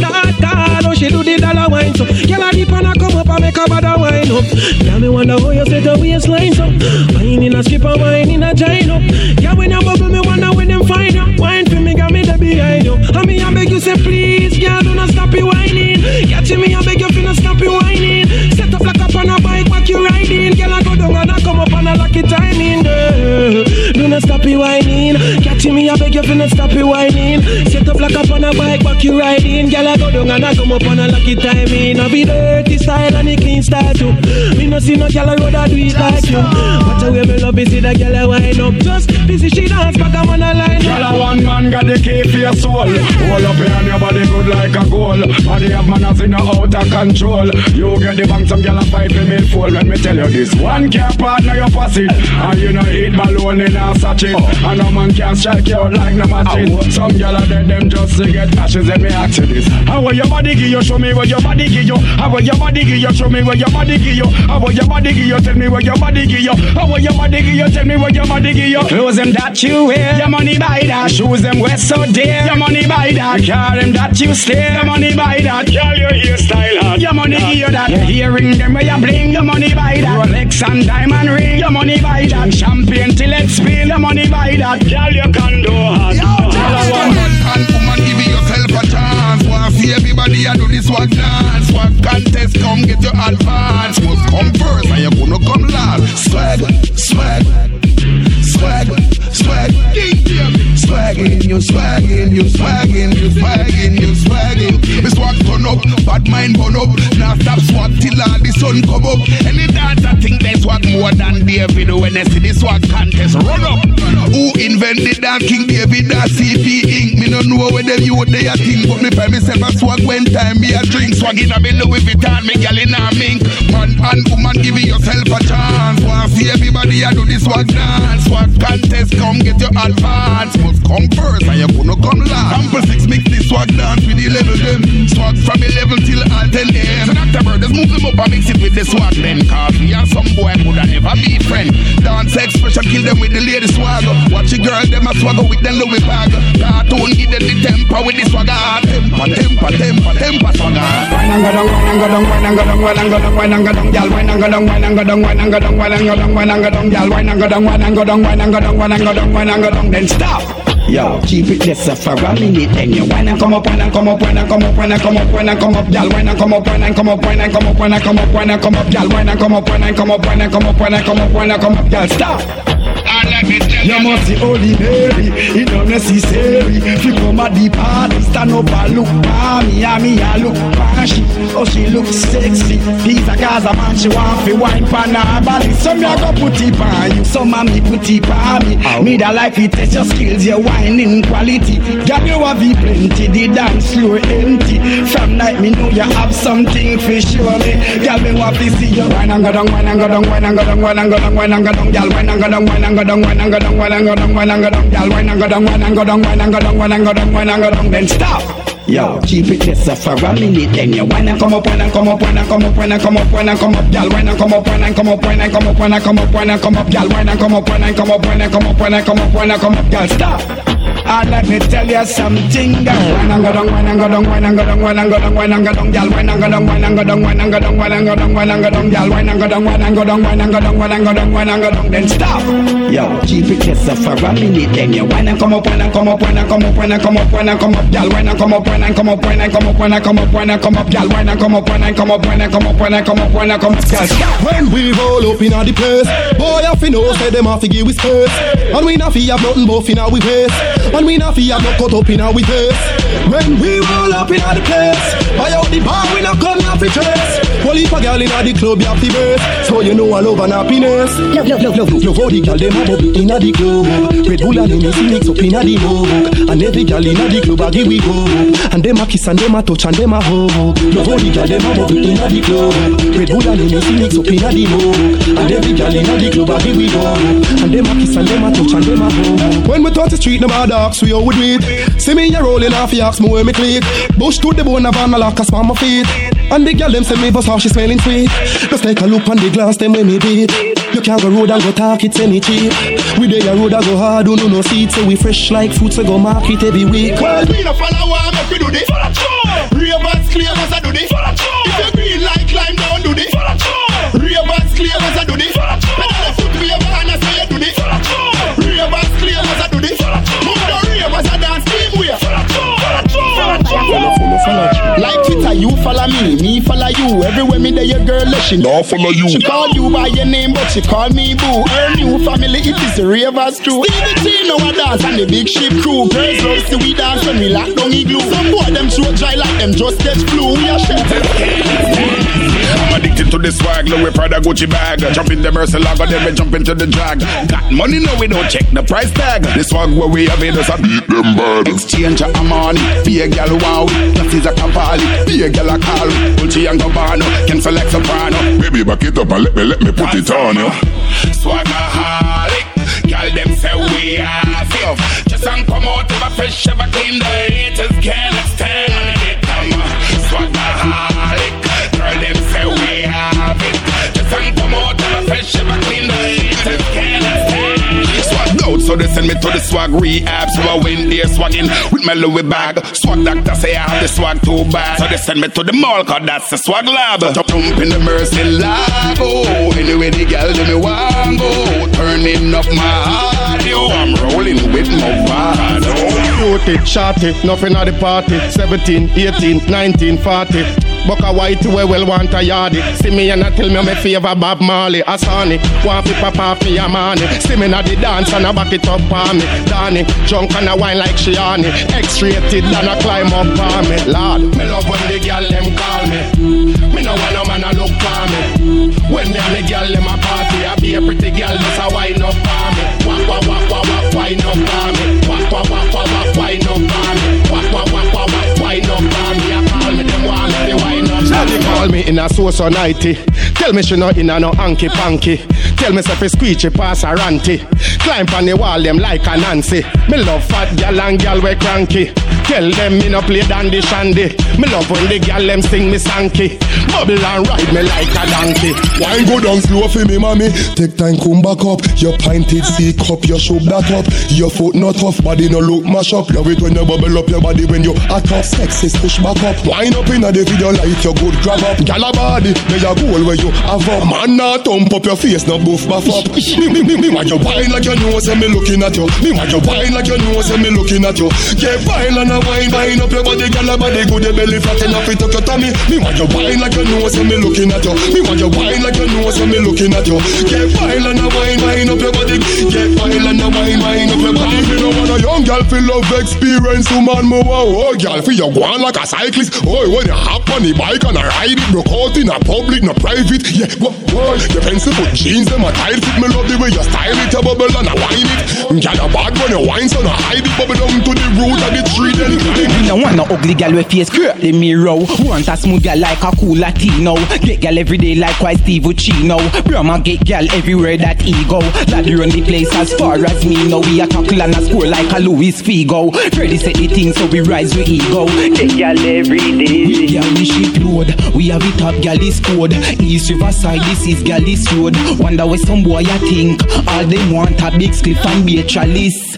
B: That how she do the dollar wine so. Girl a dip and a come up and make a bother wine up. Now me wonder how you set a waistline so. Wine in a skip and wine in a giant up. Yeah when you bubble me wonder when them find you. Wine for me got me there behind you. And me a beg you say please, girl do not stop you whining. Catching me a beg you fi no stop you whining. Set up like up on a bike back you riding. Girl a go down and a come up on a lucky timing. Girl do not stop you whining. Catching me a beg you fi no stop you whining. Set up like up on a bike back you riding. Girl a go down and a come up on a lucky timing. I be dirty style and the clean style too. Me no see no girl a road a do it like you. What a way me love is see that girl a wind up. Just busy she dance back I'm on a line.
V: Girl a one man got the key for your soul. Hold up here and your body good like a goal. Body have manners in a out of control. You get the bank some girl a fight for me full. Let me tell you this, one care partner your pussy. And you know eat balloon in a sachet. And no man can strike you out like no matches. Some girl a dead them just to get ashes. Let me ask you this, how will your body give you? Show me what your body give you. How will your body give you? Show me what your body give you. How will your body give you? Tell me what your body give you. How will your body give you? Tell me what your body give you. Clothes them that you wear, your money buy that. Shoes them wear so dear, your money buy that. Car them that you stare, your money buy that. Girl your hairstyle hot, your money give you that. Your earring them where you bling, your money buy that. Rolex and diamond ring, your money buy that. Champagne till it spill, your money buy that. Girl your condo hot.
F: Man, woman, give yourself a chance. Want to see everybody a do this swag dance. Swag contest, come get your advance. Must come first and you're gonna come last. Swag, swag, swag, swag. Swagging, you swagging, you swagging, you swagging, you swagging. Me swag turn up, bad mind burn up. Now stop swag till all the sun come up. Any dancer think they swag more than David. When they see the swag contest, run up. Who invented that King David? That CP Inc. Me no know where them you they a think, but me buy myself a swag when time me a drink. Swag in a me Louis Vuitton, me gal in a mink. Man and woman, give yourself a chance. Want see everybody a do this swag dance. Swag contest, come get your advance. Must come first and you're gonna come last. Sample 6 mix this swag dance with the level them. Swag from 11 till all 10 a.m. So Dr. Bird, the Just move them up and mix it with the swag then. Cause we are some boy coulda never be friend. Dance expression, kill them with the lady swagger. Watch the girl, them a swagger with the Louis bag. Cartoon give them the temper with the swagger. Temper swagger.
N: Wine and go down, wine and go down, wine and go down, wine and go down, wine and go down, gal. Wine and go down, wine and go down, wine and go down, wine and go down, wine and go down, gal. Wine and go down, wine and go down, wine and go down, wine and go down, wine and go down. Then stop. Yo, keep it just for a minute. Then you wine and come up, wine and come up, wine and come up, wine and come up, wine and come up, gal. Wine and come up, wine and come up, wine and come up, wine and come up, wine and come up, gal. Wine and come up, wine and come up, wine and come up, wine and come up, wine and come up, gal. Stop. You must be ordinary, it not necessary. If you come at the party, stand up and look for me, and me I look for she. Oh, she looks sexy. He's a Gaza man, she want to wine pan her body. Some ya go put it on you, some of me put it on me. Me that like it test your skills, your whining quality. Girl, you have the plenty, the dance floor empty. From night me know you have something for sure me. Girl, me want to see you wine and go down, wine and go down, wine and go down, wine and go down, wine and go down, girl, wine and go down, wine and go down, wine and go down, wine and go down, wine and go down, girl, wine and go down, wine and go down, wine and go down, wine and go down, wine and go down, then stop. Yo, keep it just for a minute. Then you wine and come up, wine and come up, wine and come up, wine and come up, wine and come up, girl, wine and come up, wine and come up, wine and come up, wine and come up, wine and come up, girl, wine and come up, wine and come up, wine and come up, wine and come up, wine and come up, girl, stop. And let me tell you something, girl. Wine and go down, wine and go down, wine and go down, wine and go down, wine and go down, girl, wine and go down, wine and go down, wine and go down, wine and go down, wine and go down, girl, wine and go down, wine and go down, wine and go down, wine and go down, wine and go down, then stop. Yo, keep it just for a minute. Then you wine and come up, wine and come up, wine and come up, wine and come up, wine and come up, girl, wine and come up, wine and come up, wine and come up, wine and come up, wine and come up, girl, wine and come up, wine and come up, wine and come up, wine and come up, wine and come up, girl, stop.
P: When we roll up in the place, boy, I fi know say them a fi give we space, and we not fi have nothing buff in our waist, and we not fi have no cut up in our face. When we roll up in the place, buy out the bar, we not come off the dress. Well, if a girl in the club, you have the best, so you know I love and happiness. Love how the girl them a bubble in the club. Red Bull and Hennessy mix up in the book, and every girl in the club a give we go, and them a kiss and them a touch and them a hug. Love how the girl them a bubble in the club. Red Bull and Hennessy mix up in the book, and every girl in the club a give we go, and them a kiss and them a touch and them a hug. When we touch the street, them a dogs we all would meet. See me a rolling off the axe, me where me click. Bush to the bone of a lock a spam my feet. And the girl them say me bust how she smelling sweet. Just like a look on the glass, them when me beat. You can't go road and go talk, it's any cheap. We dey a road and go hard, don't know no seats. So we fresh like fruits, we go market every week.
F: Well, we no follow one, make we do this. Ravens clear as I do this. If you green like climb down, do this. Ravens clear as I do this. Pedal foot we ever and I say you do this. Ravens clear as I do this. Move the ravens a dance team way. Like Twitter, you follow me follow you. Everywhere me there, your girl, she
J: no follow you.
F: She call you by your name, but she call me boo. Her new family, it is the Ravens true. Stevie T know a dance and the big ship crew. Girls love to we dance when we lock down igloo. Some boy them throat dry like them just catch flu. We are shit.
J: I'm addicted to the swag, Louis Prada Gucci bag. Jump in the Murcielago, then we jump into the drag. Got money, no we don't check the price tag. The swag where we have it, us a beat them bad. Exchange a money, be a gal wow. That is a Cavalli, be a gal a call. Gucci and Gabbana, can select soprano. Baby back it up and let me put it on you.
F: Swagaholic, gal them say we have you. Just and come out of a fresh ever clean, the haters can't stand it. Swagaholic, girl them say we have it. Just and come out of a fresh ever clean, the haters can't stand it. Swag out, so they send me to the swag rehab. So I went there swagging with my Louis bag. Swag doctor say I have the swag too bad, so they send me to the mall, cause that's the swag lab. Jump in the Murcielago, anyway the girl let me want go. Turning up my audio, I'm rolling with my body.
P: Shorty, shorty, nothing at the party. 17, 18, 19, 40. Bucka white we well want a yardie. See me and I tell me my favor Bob Marley. Asani, want to pop off me a money. See me na the dance and I back it up on me. Danny, drunk and I wine like Shiani. X-rated and I climb up on me. Lord, me love when the girl them call me. Me no want no man a look for me. When me and the girl them a party, I be a pretty girl just a wine up on me. Wap wap wap wap wap wine up on me. Wap wap wap wap wap wine up on me. Wap wap wap wap wap wine up on me. I call me them want me wine up. She call me in a so 90. Tell me she no in a no hanky panky. Tell me if squeegee pass a ranty. Climb on the wall them like a Nancy. Me love fat gal and gal we cranky.
G: Tell them me no play dandy shandy. Me love when the girl them sing me sanky. Bubble and ride me like a donkey.
P: Wine go down slow for me, mommy. Take time, come back up. Your pinted C cup, you shove that up. Your foot not tough, body no look mash up. Love it when you bubble up your body when you hot up. Sexy push back up. Wine up in the video like your good grab up. Gal a body, may you goal where you have up. Man not thump up your face, no boof buff up. Me want you wine like you know, say me looking at you. Me want you wine like you know, say me looking at you. Get wine and a wine up your body, gal a body good, your belly fat enough it up your tummy. Me want you wine like you know, say me looking at you. Me want you wine like you know, say me looking at you. Get wine and a wine up your body. Get wine and a wine up your body. Me no want a young gal feel love experience, woman more. Oh, gal feel you go on like a cyclist. Oh, when you hop on the bike and I ride it, broke out in a public, no private. Yeah, what? Your pencil put jeans, them a tight fit. Me love the way you style it, you bubble and a wine it. Gal a bad when you wine, so no hide it. Bubble down to the root of the tree, then
I: me no want no ugly gal with face curl the mirror. Want a smooth gal like a cool Latino. Get gal every day like why Steve Uchino. Brahma get gal everywhere that he go. Daddy run the place as far as me know. We a tackle and a score like a Luis Figo. Freddy said the thing so we rise with ego. Get gal every day. We gal we ship load. We have it up gal is code. East Riverside this is gal is road. Wonder where some boy I think. All them want a big cliff and be a chalice.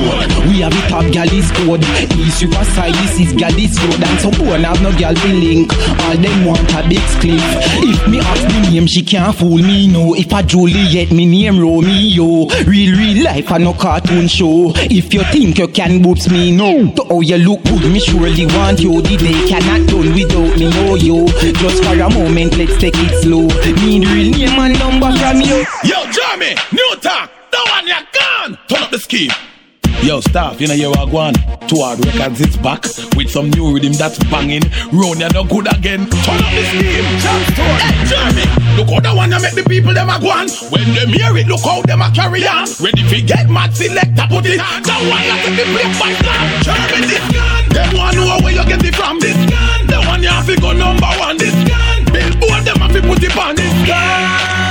I: We have it up gal is code. East Riverside this is gal is road. And some boy have no gal be link. All them want a big cliff. If me ask the name she can't fool me no. If I Juliet me name Romeo. Real life and no cartoon show. If you think you can boops me no. To how you look good me surely want you. The day cannot done without me know you. Just for a moment let's take it slow. Need real name and number from you.
J: Yo Jeremy, new talk. That one you're gone. Turn up the scheme. Yo, staff, you know you are going. 2 Hard Records, it's back with some new rhythm that's banging. Run, you're not good again. Turn up the steam. Hey, Jeremy, look how the one you make the people them a go on. When them hear it, look how them a carry on. Ready to get mad, select a put it. The one that take the play by now. Jeremy, this gun. Them one know where you get it from. This gun. The one you have to go #1. This gun. Billboard them have to put it on. This gun.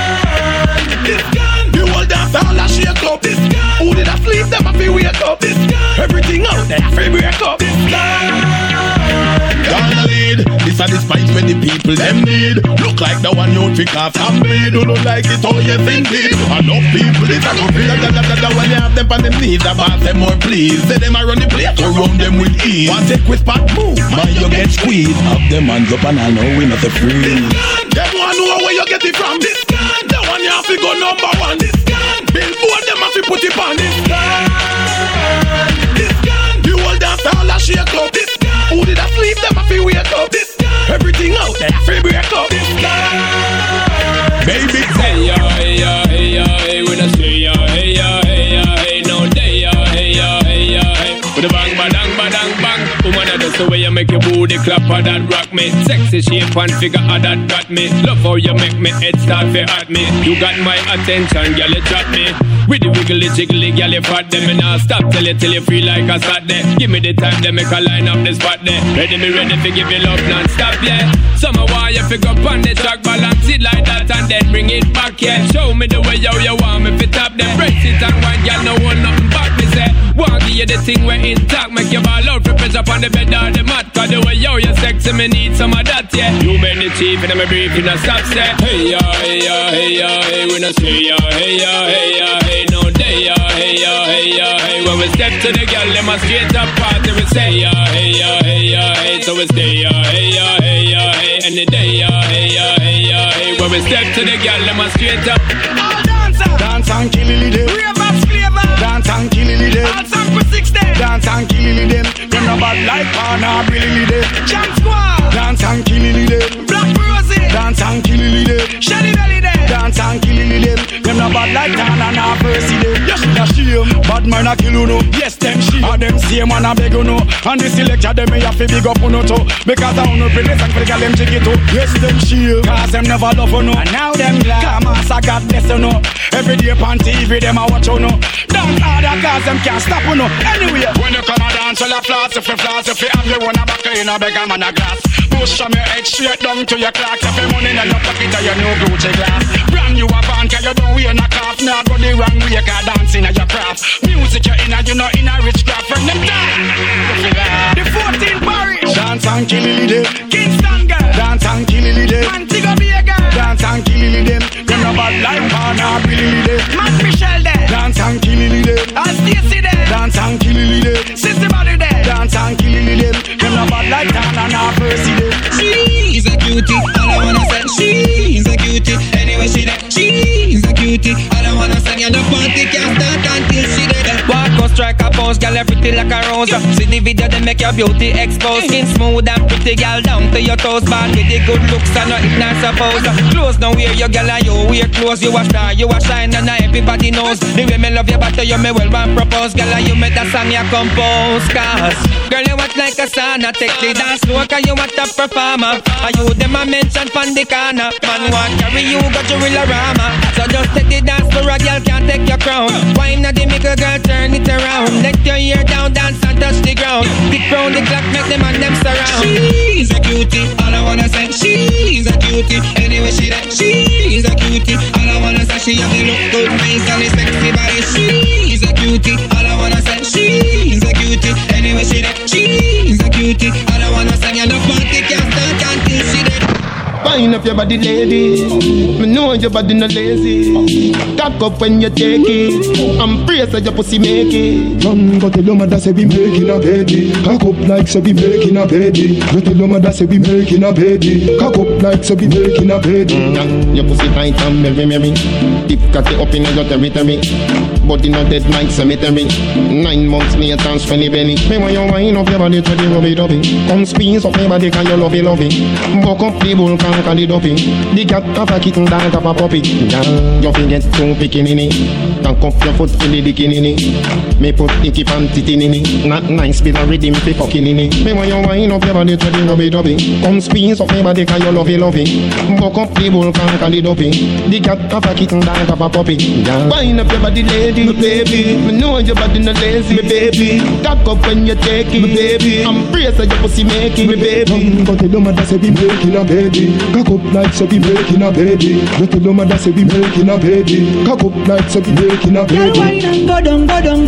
J: This gun. The whole dance all a shake up. This gun. Who did I sleep? Them have to wake up. This gun. Everything out there have to break up. This gun. Down the lead. This are the spice when the people them need. Look like the one you pick off and me. Do not like it all you think it. Enough people is a good feel that when you have them on them knees, about them more please. Say them a run the plate around them with ease. One take with spot move, man you get squeezed. Have them hands up and I know we not the free. Them one know where you get it from. This gun. The one you have to go #1. This gun. Billboard them have to put it on. This gun. This gun. The whole dance all a shake up. This gun. Who did I sleep? Them have to wake up. This gun. Everything out there have to break up. This gun. Baby,
K: hey yo, hey yo, hey yo, hey, when I say yo, hey yo, hey yo, hey, no day yo, hey yo, hey yo, hey. With a bang, badang, badang, bang. Woman, that's the way you make your booty clap or that rock me. Sexy shape and figure how that got me. Love how you make me head start to at me. You got my attention, girl, you drop me. With the wiggly jiggly, girl, you fat them. And I'll stop till you feel like a sat there. Give me the time, they make a line up the spot there. Ready to give you love non-stop, yeah. Summer why you pick up on the track, balance it like that and then bring it back, yeah. Show me the way how you want me fit up, then press it and one girl, no one nothing back, me say. Want give you the thing where intact, make your ball out for pressure on the bed or the mat. Cause the way how you sexy, me need some of that, yeah. You make the chief and I'm breathing a stop, say. Hey, ya, hey, ya, hey, ya, hey, when I say ya, hey, ya, hey, ya, hey, no day, ya, hey, ya, hey, ya, hey. When we step to the girl, them a straight up party, we say ya, hey, ya, hey, ya, hey. So we stay ya, hey, ya, hey, ya, hey. Any day, ya, hey, ya, hey, ya, hey. When we step to the girl, them a straight up.
W: All dancer, dance and kill it, ravers flavor, dance and kill it, all song for 6 days, dance and kill it, them no bad like Pana, really it, Jam Squad, dance and kill it, Black Rose, dance and kill it, Shelly Belly, dance and kill it, them no bad like Tana, na Percy, you should have shame, bad man a kill you no, yes them she, and them same man a beg you no, and the selector them me have to big up on you too, because I don't play this and for the girl them check it too, yes them she, cause them never love you no, and now them glad, come on, so God bless you no, every day on TV them a watch you no, dance harder cause them can't stop you no, anyway, when you come a dance, well a floss, if you have your one a back in a beg a man a glass, push from your head straight down to your clock, if you money in your pocket or your new Gucci glass, brand you a van,
V: cause you don't wear no calf. Now go the wrong way, cause dancing at your craft. Music you're in, you know in a rich craft. From them time, the 14 parish. Dance and kill it, Kingston girl. Dance and kill it, Montego Bay girl. Dance and kill it, you know bad like Hannah Billy. Matt Michelle there. Dance and kill it, and Stacy there. Dance and kill it, Sister Body there. Dance and kill it, you know bad like Hannah Percy there.
C: She's a cutie, all I wanna say. She's a cutie, anyway she there. She's a cutie, all I wanna say. And the party can't start until she there.
L: Walk on, strike a pose, girl, you pretty like a rose. See the video, they make your beauty exposed. Skin smooth and pretty, girl, down to your toes. Bad with the good looks and nothing not supposed. Clothes don't wear your girl and you wear clothes. You a star, you a shine and everybody knows. The way me love you, but you me well want propose. Girl, you made a song you compose. Cause, girl, you watch like a sauna. Take the dance floor, cause you a top performer. And you them a mention from the corner. Man want carry you, got your real rama. So just take the dance floor, a girl can't take your crown. Wine at the middle, girl, turn it around. Let your ear down, dance and touch the ground. Big round the clock, make them and them surround.
C: She's a cutie, all I wanna say. She's a cutie, anyway she there. She's a cutie, all I wanna say. She have the look good, face and the sexy body. She's a cutie, all I wanna say. She's a cutie, anyway she there. She's a cutie, all I wanna say. And the party can't start until she there.
P: Wind up your body, lady. Me know your body no lazy. Cock up when you take it. I'm praise that your pussy make it.
B: Run, go tell your mother say we making a baby. Cock up like say we making a baby. Go tell your mother say we making a baby. Cock up like say we making a baby.
P: Your pussy tight and merry. Deep cut it up in your territory. Body no dead like cemetery. 9 months later and spend it penny. Me want you wind up your body to the rubby. Come squeeze up your body cause you love it. Buck up the bull can the dopey. The cat have a kitten, dog have a puppy. You forget to picking in it. Tank up your foot in the dicking in it. Me put icky panty in it. Not nice, but a rhythm fi fucking in it. Me want you wind up your body to the rubby. Come squeeze up your body cause you love it. Buck up the bull can the dopey. The cat have a kitten, dog have a puppy. Wind up your body, lady, me baby. Me know your body no lazy, me baby. Cock up when you take it, me baby. I'm praise that your pussy make it, me baby.
B: Go tell your mother say we making a baby. Cock up like say we making a baby. Go tell your mother say we making a baby. Cock up like say we making a baby.
O: Girl, wine and go down,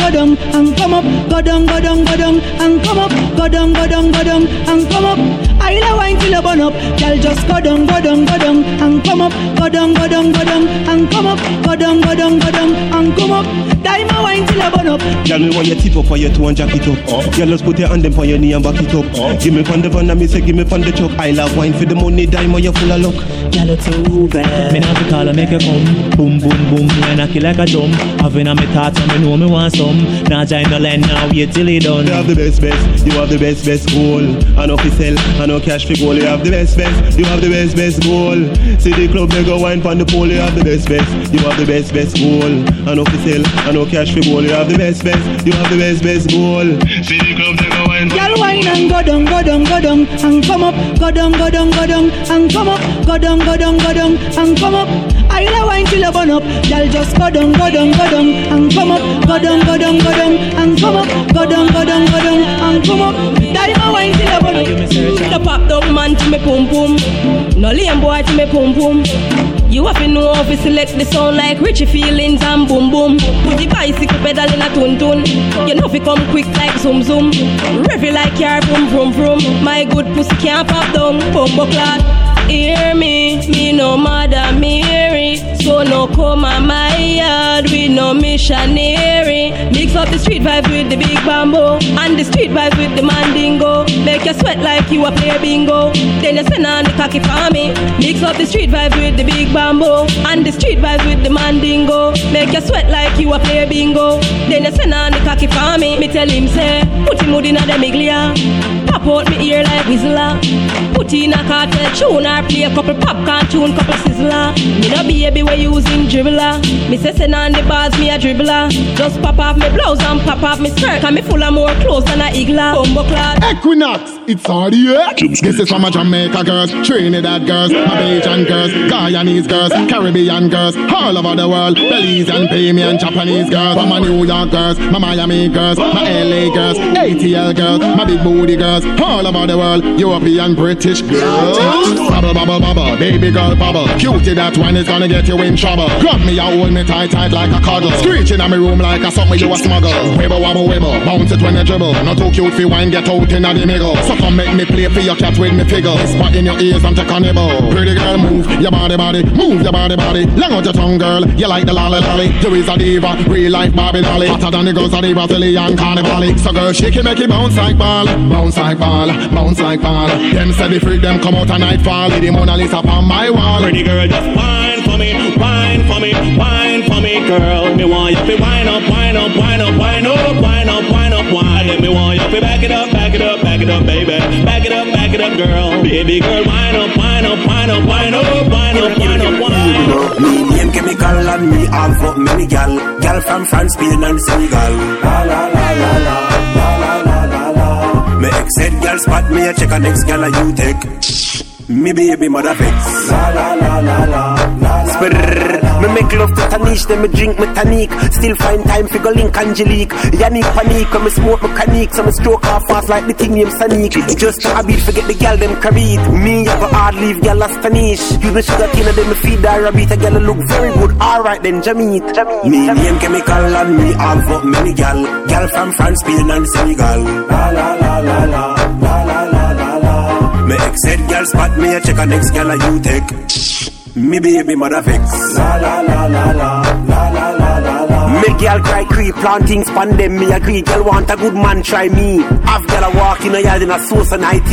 O: and come up. Go down, and come up. Go down, and come up. I love wine till you burn up. Girl, just go down, and come up. Go down, and come up. Go down, and come up. Diamond wine till you burn up.
B: Girl, me want you tip up on your toe and jack it up. Girl, just put your hand on your knee and back it up. Give me from the van and me say give me from the chuck. I love wine for the money, diamond, you full of luck.
Q: Girl, it's too bad. Me not to call her, make her come. Boom, boom, boom, me and I kill like a drum. Having on me thoughts and me know me want some. Now join the line, now wait till it done.
B: You have the best, you have the best goal. I know fi sell, I know cash fi goal. You have the best, you have the best goal. See the club, they go wine pon the pole. You have the best, you have the best goal. I know fi sell, I know cash fi goal. You have the best, you have the best goal. See the club, they go wine pon the pole.
O: Girl, wine and go down, and come up. Go down, and come up. Go down, and come up. I love wine till you burn up. Girl, just go down, and come up. Go down, and come up. Go down, and come up. Diamond wine till you burn up.
A: The pop dog man to me pum pum. No lame boy to me pum pum. You have to know how to select the sound like Richie Feelings and boom boom. Put the bicycle pedal in a tun tun. You know if you come quick like zoom zoom. Revy like your vroom vroom vroom. My good pussy can't pop down, bumbo clad. Hear me no mother Mary. So no come on my yard with no missionary. Mix up the street vibes with the big bamboo and the street vibes with the mandingo. Make you sweat like you a play bingo. Then you send on the cocky for me. Mix up the street vibes with the big bamboo and the street vibes with the mandingo. Make you sweat like you a play bingo. Then you send on the cocky for me. Me tell him say, put him mood in a demiglia. Pop out me ear like whistler. Put in a cartel tune or play a couple popcorn tune, couple sizzler. Me no baby we using dribbler. Me say send on the bars, me a dribbler. Just pop off me blouse and pop off me skirt. And me full of more clothes than a igla. Bumbo clad.
P: Equinox. It's RDX. This is from a Jamaica girls, Trinidad girls, Malaysian girls, Guyanese girls, Caribbean girls, all over the world, Belize and Payme Japanese girls, my New York girls, my Miami girls, my LA girls, ATL girls, my big booty girls, all over the world, European, British girls. Bubble, bubble, bubble, baby girl bubble, cutie that one is gonna get you in trouble. Grab me, you hold me tight, tight like a cuddle, screeching in my room like a something you a smuggle. Wibble, wobble, wibble, bounce it when you dribble. Not too cute for wine, get out in the middle. So come make me play for your cat with me figure. Spot in your ears and take a nibble. Pretty girl, move your body, body, move your body, body. Long out your tongue, girl, you like the lolly, lolly. You is a diva, real life Barbie dolly. Hotter than the girls of the Brazilian carnival. So girl, shake it, make it bounce like ball, bounce like ball, bounce like ball. Them say the freak, them come out at nightfall. The Mona Lisa on my wall.
Q: Pretty girl, just wine for me, wine for me, wine for me, girl. Me want you to wine up, wine up, wine up, wine up, wine up, wine up, wine. Me want you to back it up, back it up, back it up, baby. Back it up, girl. Baby girl, wine up, wine up, wine up, wine up, wine up, wine up, wine.
E: Me name Chemical and me have up many gal. Gal from France, Spain and Senegal. La la la la la, la la la la la. Me ex-head gal spot me a check a next gal a you take. Me baby mother vex. La la la la la la la. Me make love to Tanish, then me drink me tonic. Still find time for go link Angelique. Yannick panic, when me smoke mechanic. So me stroke off fast like the thing named Sonic. Just a habit, forget the gal them carry it. Me have a hard leave gal astonish. Use me sugar cane and then me feed her a bit. A gal look very good, alright then Jamit. Me name Chemical and me have up many gal. Gal from France, Spain and Senegal. La la la la la, la la la la la. Me ex-head gal spot me a check a next gal a you take. Me baby mother vex. La la la la la, la la la la la. Me girl cry creep, planting span them. Me agree, girl want a good man try me. Have girl a walk in a yard in a sauce and IT.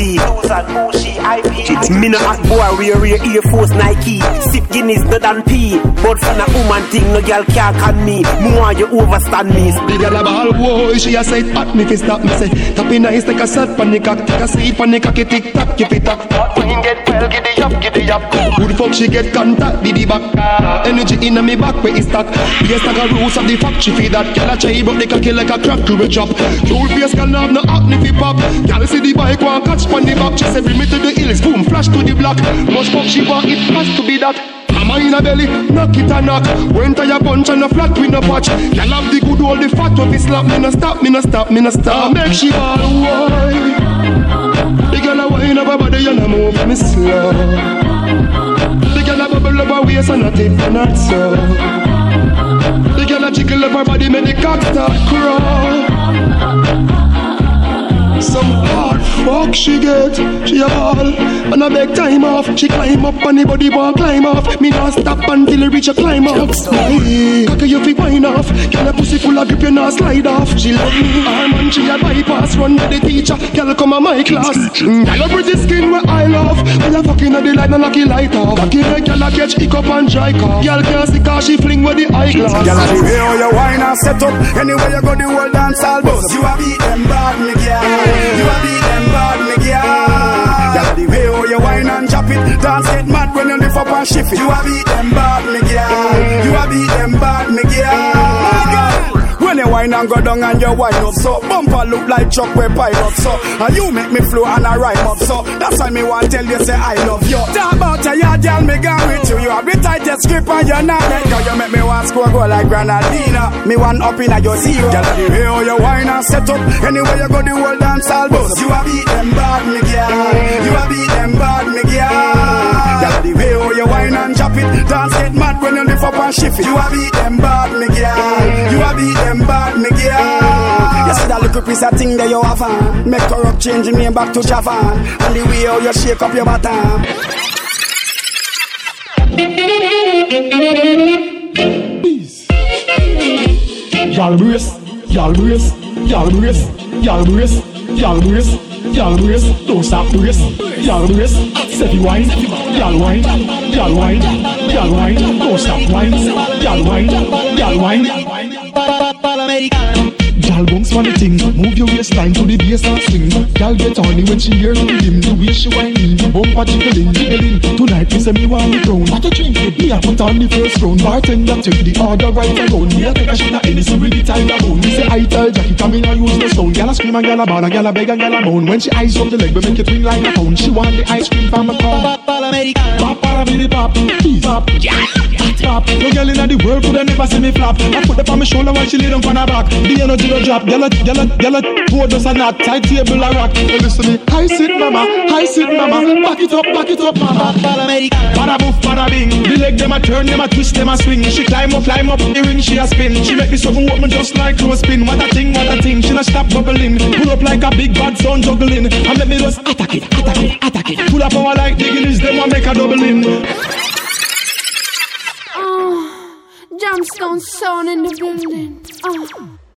E: Me no hot boy, wear Air Force Nike. Sip Guinness, no than pee. But for a woman thing, no girl can't can me. More you overstand me.
R: The girl a ball boy, she a say pat me fi stop me say. Tappy nice, take a shot pon the cock, take a seat pon the cocky, tick tock, keep it up. Queen get well, giddy up, giddy up. Good fuck she get contact, diddy back. Energy inna me back where it stack. Yes, I got rules of the factory feed that. Girl a try but the cocky like a crack to a chop. Cool face girl have no acne fi pop. Girl see the bike one catch pon the back. She say bring me to the hills, boom, flash to the block. Much fuck she want, it has to be that. Mama in a belly, knock it a knock. Went to your bunch and a flat with no patch. Girl have the good old the fat of the slap. Me no stop, me no stop, me no stop. Make she ball wine. The girl a wine up her body and a move me slow. The girl a bubble up her waist and a tip and a toe. The girl a jiggle up her body, make the cock start crawl. Some hard fuck she get, she a ball. And a beg time off, she climb up and the body won't climb off. Me not stop until it reach a climb off. Cocky you fi wine off, girl a pussy full of grip you not slide off. She love me, arm and she a bypass. Run with the teacher, girl come a my class. Girl a pretty skin where I love. We a fucking at the light and knock it light off. Cocky make girl a catch hiccup and dry cough. Girl can't see cause she fling with the eyeglass.
W: Girl a the way how you wine and set up. Anywhere you go the world dance all bust. You a beat them bad me girl. You a beat them bad, me girl. Girl, the way how you wine and chop it. Dance get mad when you lift up and shift it. You a beat them bad, me girl. You a beat them bad, me girl. When you wine and go down and you wine up so bumper look like truck where pipe up so. And you make me flow and I rhyme up so. That's why me want tell you say I love you. Talk about your yard, girl, me gone with you. You have the tightest grip and you're not let go. You make me want score go like Granadina. Me want up in your zero. Girl, the way how you wine and set up. Anywhere you go the world dance all bust. You a beat them bad, me girl. You a beat them bad, me girl. Girl, the way how you wine and chop it. Dance get mad when you lift up and shift it. You a beat them bad, me girl. You a beat them bad, me girl. You see that little piece of thing that you have on. Make her up, change your name back to Javan. And the way how you shake up your bottom.
R: Please. Y'all brace, y'all brace, y'all brace, y'all brace, y'all brace, y'all brace. Don't stop brace, y'all brace. Set the wine, y'all wine, y'all wine, y'all wine. Don't stop wine, y'all wine, y'all wine. Girl bounce for the thing, move your waistline to the bass and swing. Girl get horny when she hears the rhythm, the way she whining, the bumper jiggling, jiggling. Tonight me say me want the crown, what you drink with me? I put on the first round, bartender take the order right around. Me I take a shot of Hennessy with the tiger bone. Me say I tell Jackie come in and use the sound. Girl a scream and girl a ball and girl a beg and girl a moan. When she eyes up the leg, we make it ring like a phone. She want the ice cream from a cone. Pop, pop, pop, pop. No girl inna the world coulda never see me flap. I put up on my shoulder while she lay down on her back. The energy don't drop. Gyal a hold us a knot. Tight table a rock. Listen me, high sit mama, back it up mama. Bada boof, bada bing. The leg them a turn, them a twist, them a swing. She climb up the ring, she a spin. She make me something walk me just like clothespin. What a thing. She not stop bubbling. Pull up like a big bad sound juggling. And let me just attack it. Pull up power like digging them a make a doubling.
S: Jamstone sound in the building.